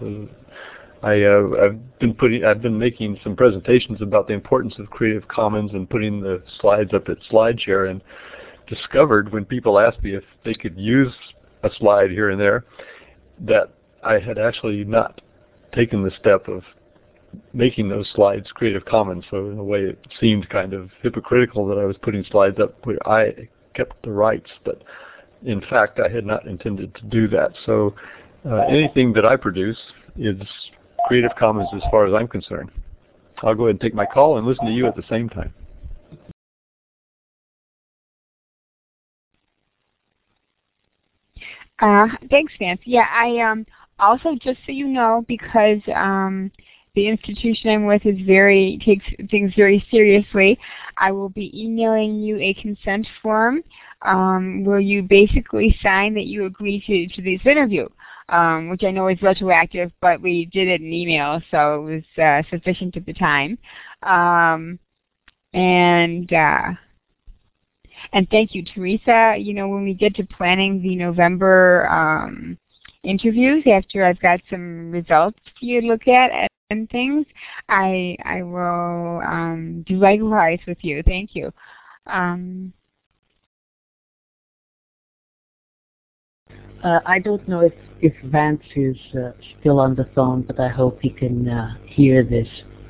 I've been making some presentations about the importance of Creative Commons and putting the slides up at SlideShare, and discovered when people asked me if they could use a slide here and there that I had actually not taken the step of making those slides Creative Commons. So in a way it seemed kind of hypocritical that I was putting slides up where I kept the rights, but in fact I had not intended to do that. So anything that I produce is Creative Commons as far as I'm concerned. I'll go ahead and take my call and listen to you at the same time. Thanks, Vance. Yeah, I also, just so you know, because the institution I'm with takes things very seriously, I will be emailing you a consent form where you basically sign that you agree to this interview, which I know is retroactive, but we did it in email, so it was sufficient at the time. And thank you, Teresa. When we get to planning the November interviews, after I've got some results for you to look at and things, I will do likewise with you. Thank you. I don't know if Vance is still on the phone, but I hope he can hear this.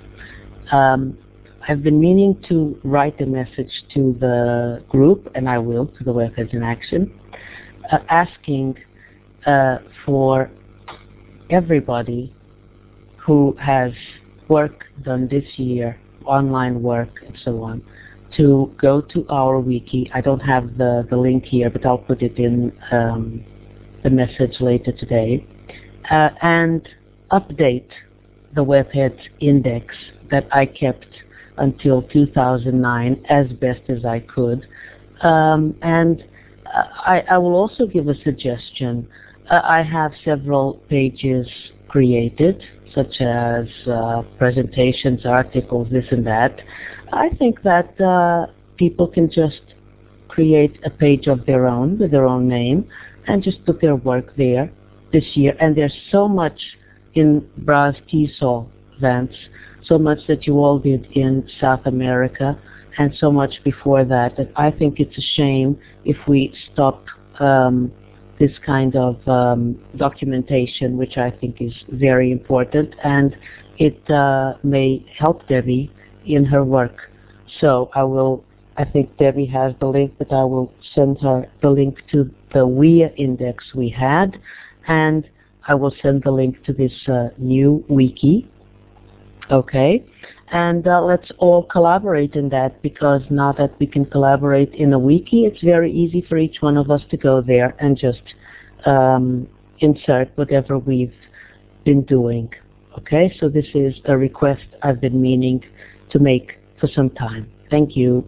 I've been meaning to write a message to the group, and I will, to the Webheads in Action, asking for everybody who has work done this year, online work and so on, to go to our wiki. I don't have the link here, but I'll put it in the message later today, and update the Webheads index that I kept until 2009 as best as I could. And I will also give a suggestion. I have several pages created, such as presentations, articles, this and that. I think that people can just create a page of their own with their own name and just put their work there this year. And there's so much in Bras Tisol, Vance, so much that you all did in South America, and so much before that, that I think it's a shame if we stop this kind of documentation, which I think is very important, and it may help Debbie in her work. So I think Debbie has the link, but I will send her the link to the WIA index we had, and I will send the link to this new wiki. Okay, and let's all collaborate in that, because now that we can collaborate in a wiki, it's very easy for each one of us to go there and just insert whatever we've been doing. Okay, so this is a request I've been meaning to make for some time. Thank you.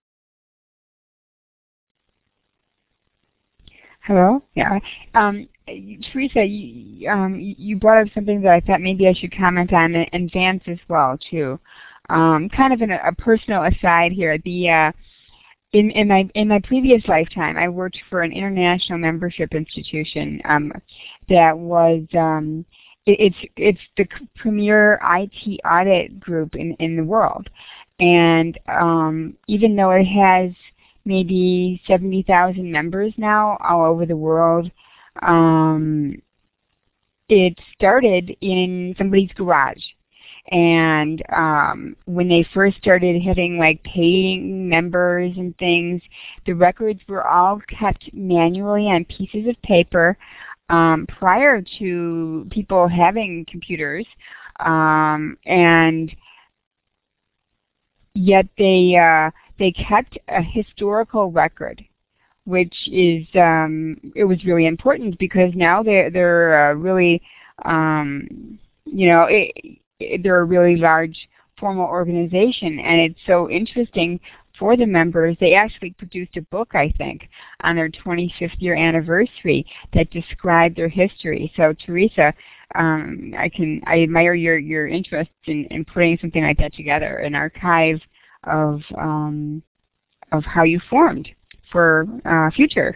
Hello? Yeah. Teresa, you brought up something that I thought maybe I should comment on, and Vance as well, too. Kind of in a personal aside here. In my previous lifetime, I worked for an international membership institution that was it's the premier IT audit group in the world, and even though it has maybe 70,000 members now all over the world, it started in somebody's garage. And when they first started having like paying members and things, the records were all kept manually on pieces of paper prior to people having computers, and yet they kept a historical record, which is it was really important because now they're really they're a really large formal organization, and it's so interesting for the members. They actually produced a book, I think, on their 25th year anniversary that described their history. So Teresa, I admire your interest in putting something like that together, an archive of how you formed for future.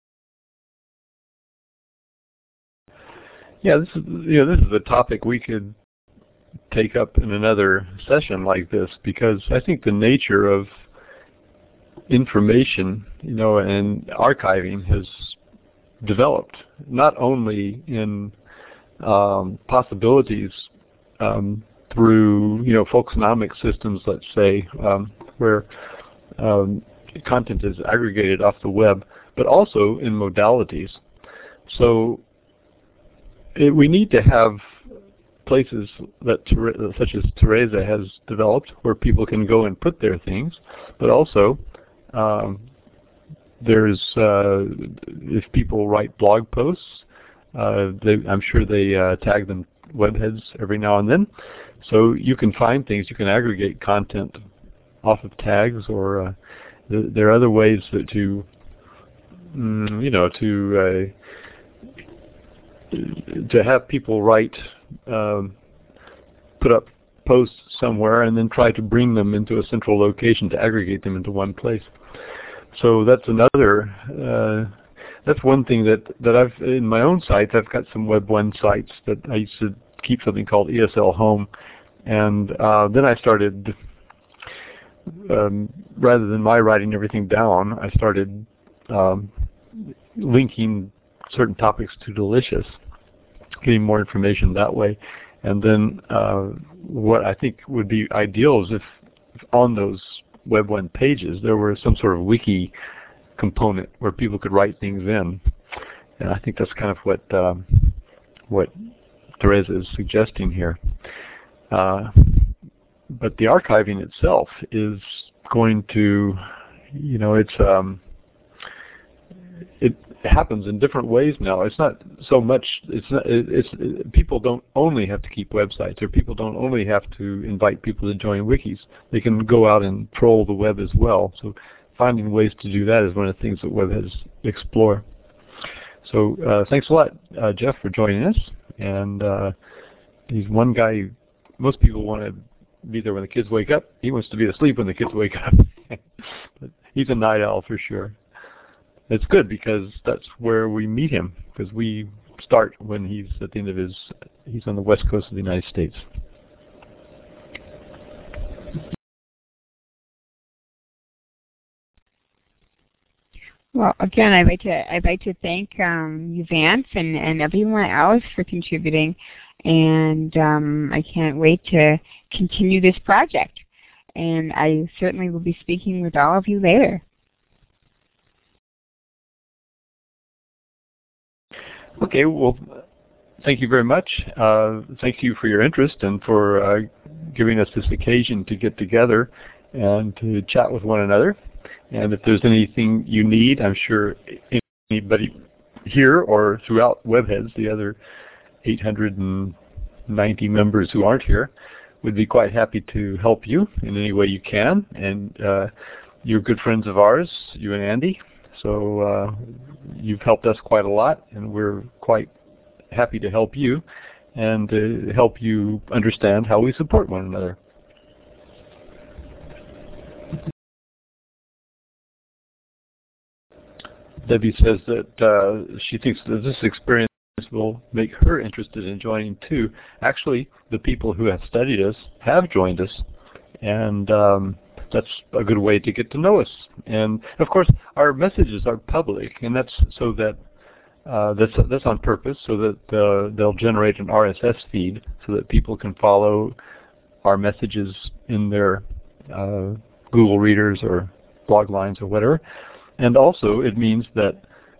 Yeah, this is a topic we could take up in another session like this, because I think the nature of information, and archiving has developed not only in possibilities through folksonomic systems, let's say, where content is aggregated off the web, but also in modalities. So we need to have places that such as Teresa has developed where people can go and put their things, but also there's if people write blog posts, I'm sure they tag them webheads every now and then, so you can find things, you can aggregate content off of tags, or there are other ways to have people write, put up posts somewhere and then try to bring them into a central location to aggregate them into one place. So that's another, that's one thing that I've, in my own sites, I've got some Web1 sites that I used to keep something called ESL Home, and then I started, rather than my writing everything down, I started linking certain topics to Delicious, getting more information that way. And then what I think would be ideal is if on those Web1 pages there were some sort of wiki component where people could write things in. And I think that's kind of what Teresa is suggesting here. But the archiving itself is going to, it happens in different ways now. It's not so much, people don't only have to keep websites, or people don't only have to invite people to join wikis. They can go out and troll the web as well. So finding ways to do that is one of the things that webheads explore. So thanks a lot, Jeff, for joining us. And he's one guy, most people want to be there when the kids wake up. He wants to be asleep when the kids wake up. But he's a night owl for sure. It's good because that's where we meet him, because we start when he's at the end of he's on the west coast of the United States. Well, again, I'd like to thank you, Vance, and everyone else for contributing, and I can't wait to continue this project. And I certainly will be speaking with all of you later. Okay, well, thank you very much. Thank you for your interest and for giving us this occasion to get together and to chat with one another. And if there's anything you need, I'm sure anybody here or throughout Webheads, the other 890 members who aren't here, would be quite happy to help you in any way you can. And you're good friends of ours, you and Andy. So you've helped us quite a lot, and we're quite happy to help you and to help you understand how we support one another. Debbie says that she thinks that this experience will make her interested in joining too. Actually, the people who have studied us have joined us, and that's a good way to get to know us. And of course, our messages are public, and that's so that that's on purpose, so that they'll generate an RSS feed so that people can follow our messages in their Google readers or blog lines or whatever. And also it means that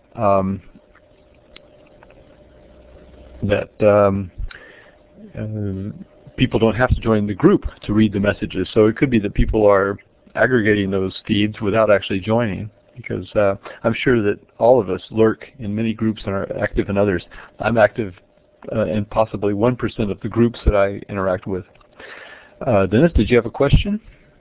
people don't have to join the group to read the messages. So it could be that people are aggregating those feeds without actually joining, because I'm sure that all of us lurk in many groups and are active in others. I'm active in possibly 1% of the groups that I interact with. Dennis, did you have a question?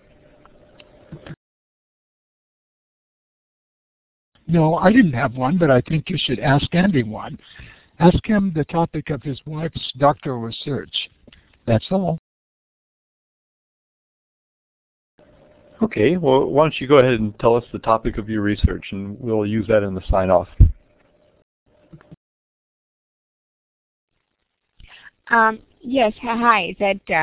No, I didn't have one, but I think you should ask Andy one. Ask him the topic of his wife's doctoral research. That's all. Okay, well, why don't you go ahead and tell us the topic of your research, and we'll use that in the sign-off. Yes, hi.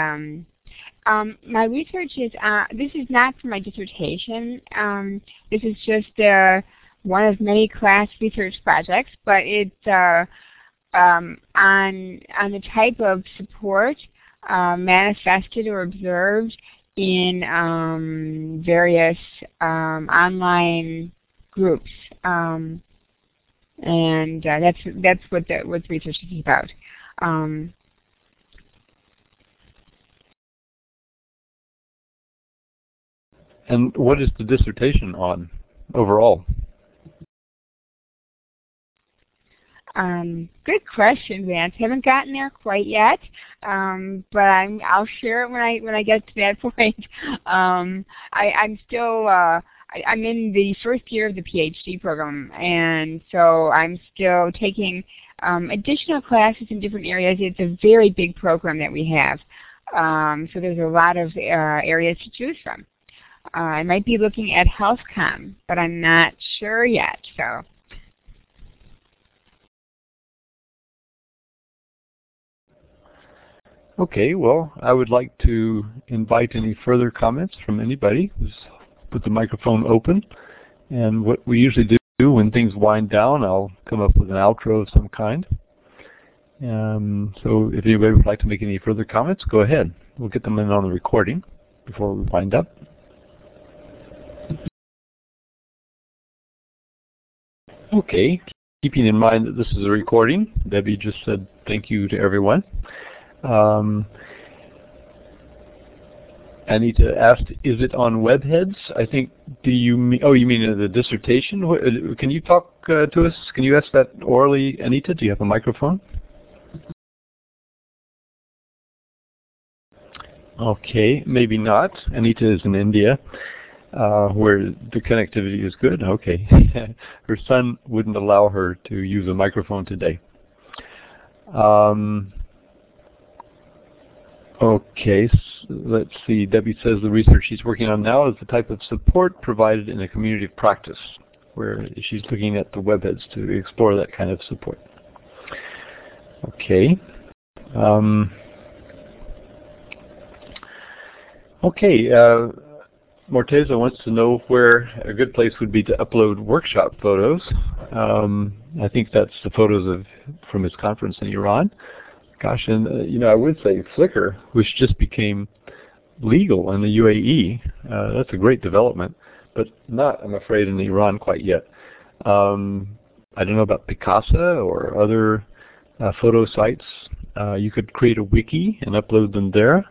My research is, this is not for my dissertation. This is just one of many class research projects, but it's on the type of support manifested or observed in various online groups, and that's what the research is about. And what is the dissertation on overall? Good question, Vance. Haven't gotten there quite yet, but I'll share it when I get to that point. I'm still I'm in the first year of the PhD program, and so I'm still taking additional classes in different areas. It's a very big program that we have, so there's a lot of areas to choose from. I might be looking at HealthCom, but I'm not sure yet. So. Okay, well, I would like to invite any further comments from anybody. Just put the microphone open. And what we usually do when things wind down, I'll come up with an outro of some kind. So if anybody would like to make any further comments, go ahead. We'll get them in on the recording before we wind up. Okay, keeping in mind that this is a recording, Debbie just said thank you to everyone. Anita asked, is it on Webheads? I think, do you mean, oh, you mean the dissertation? Can you talk to us? Can you ask that orally, Anita? Do you have a microphone? Okay, maybe not. Anita is in India, where the connectivity is good. Okay. Her son wouldn't allow her to use a microphone today. Okay, let's see. Debbie says the research she's working on now is the type of support provided in a community of practice, where she's looking at the webheads to explore that kind of support. Okay. Morteza wants to know where a good place would be to upload workshop photos. I think that's the photos from his conference in Iran. Gosh, and you know, I would say Flickr, which just became legal in the UAE. That's a great development, but not, I'm afraid, in Iran quite yet. I don't know about Picasa or other photo sites. You could create a wiki and upload them there.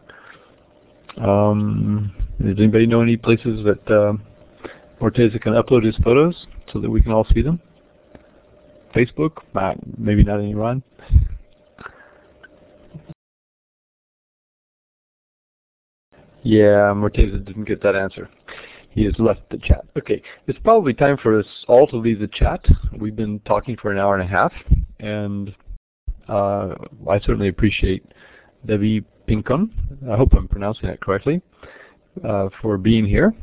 Does anybody know any places that Morteza can upload his photos so that we can all see them? Facebook? Maybe not in Iran. Yeah, Morteza didn't get that answer. He has left the chat. Okay, it's probably time for us all to leave the chat. We've been talking for an hour and a half, and I certainly appreciate Debbie Pincon, I hope I'm pronouncing that correctly, for being here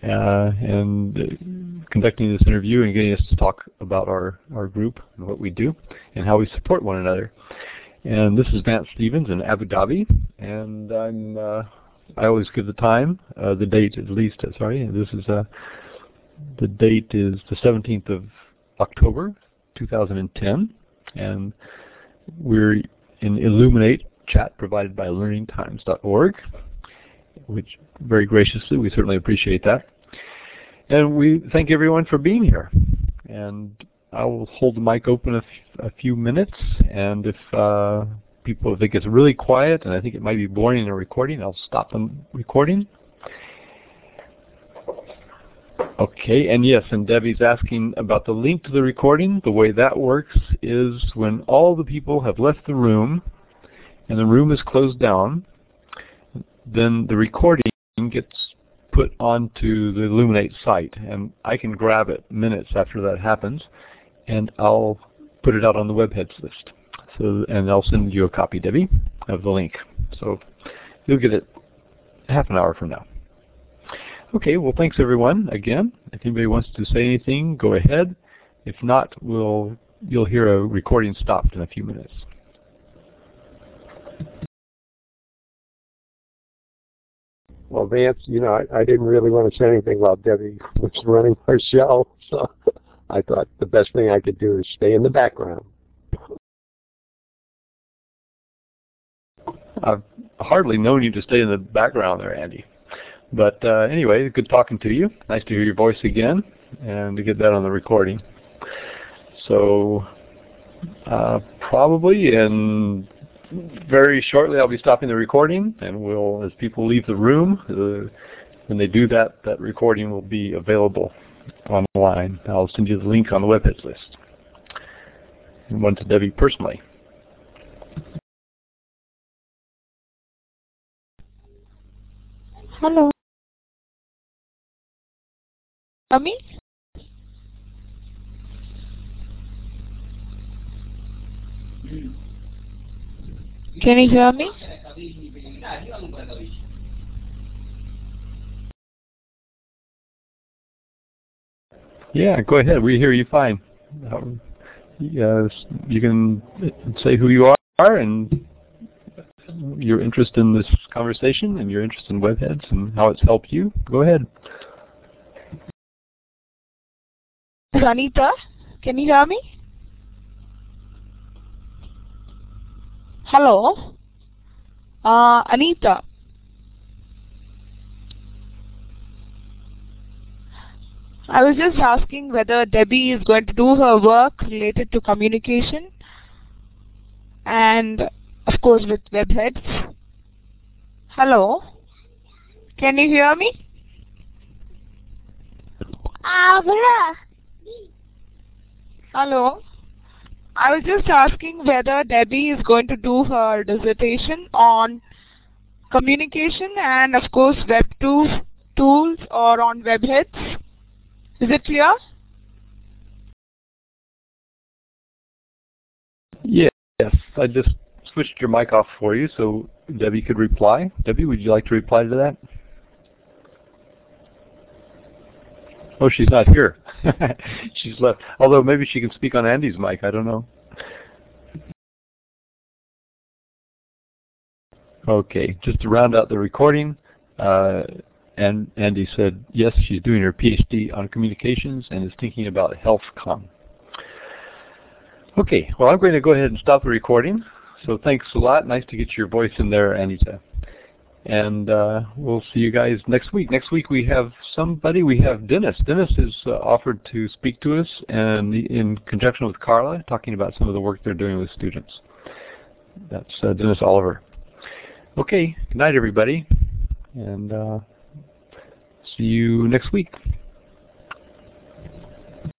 and conducting this interview and getting us to talk about our group and what we do and how we support one another. And this is Vance Stevens in Abu Dhabi, and I always give the time, the date at least, sorry, this is the date is the 17th of October 2010, and we're in Illuminate chat provided by learningtimes.org, which very graciously, we certainly appreciate that. And we thank everyone for being here. And I will hold the mic open a few minutes, and if people think it's really quiet and I think it might be boring in a recording, I'll stop the recording. Okay, and yes, and Debbie's asking about the link to the recording. The way that works is when all the people have left the room and the room is closed down, then the recording gets put onto the Elluminate site, and I can grab it minutes after that happens, and I'll put it out on the webheads list. So, and I'll send you a copy, Debbie, of the link. So you'll get it half an hour from now. Okay, well, thanks everyone again. If anybody wants to say anything, go ahead. If not, you'll hear a recording stopped in a few minutes. Well, Vance, you know, I didn't really want to say anything while Debbie was running her show, so I thought the best thing I could do is stay in the background. I've hardly known you to stay in the background there, Andy. But anyway, good talking to you. Nice to hear your voice again and to get that on the recording. So probably in very shortly I'll be stopping the recording, and we'll, as people leave the room, when they do that, that recording will be available online. I'll send you the link on the webheads list. And one to Debbie personally. Hello. Me? Can you hear me? Yeah, go ahead. We hear you fine. You can say who you are and your interest in this conversation and your interest in webheads and how it's helped you. Go ahead. Anita, can you hear me? Hello? Anita. I was just asking whether Debbie is going to do her work related to communication and, of course, with webheads. Hello? Can you hear me? Hello? I was just asking whether Debbie is going to do her dissertation on communication and, of course, Web 2 tools or on webheads. Is it clear? Yes, I just switched your mic off for you so Debbie could reply. Debbie, would you like to reply to that? Oh, she's not here. She's left. Although maybe she can speak on Andy's mic. I don't know. Okay, just to round out the recording, and Andy said, yes, she's doing her PhD on communications and is thinking about HealthCom. Okay, well, I'm going to go ahead and stop the recording. So thanks a lot. Nice to get your voice in there, Anita. And we'll see you guys next week. Next week we have somebody. We have Dennis. Dennis has offered to speak to us, and in conjunction with Carla, talking about some of the work they're doing with students. That's Dennis Oliver. Okay, good night, everybody, and see you next week.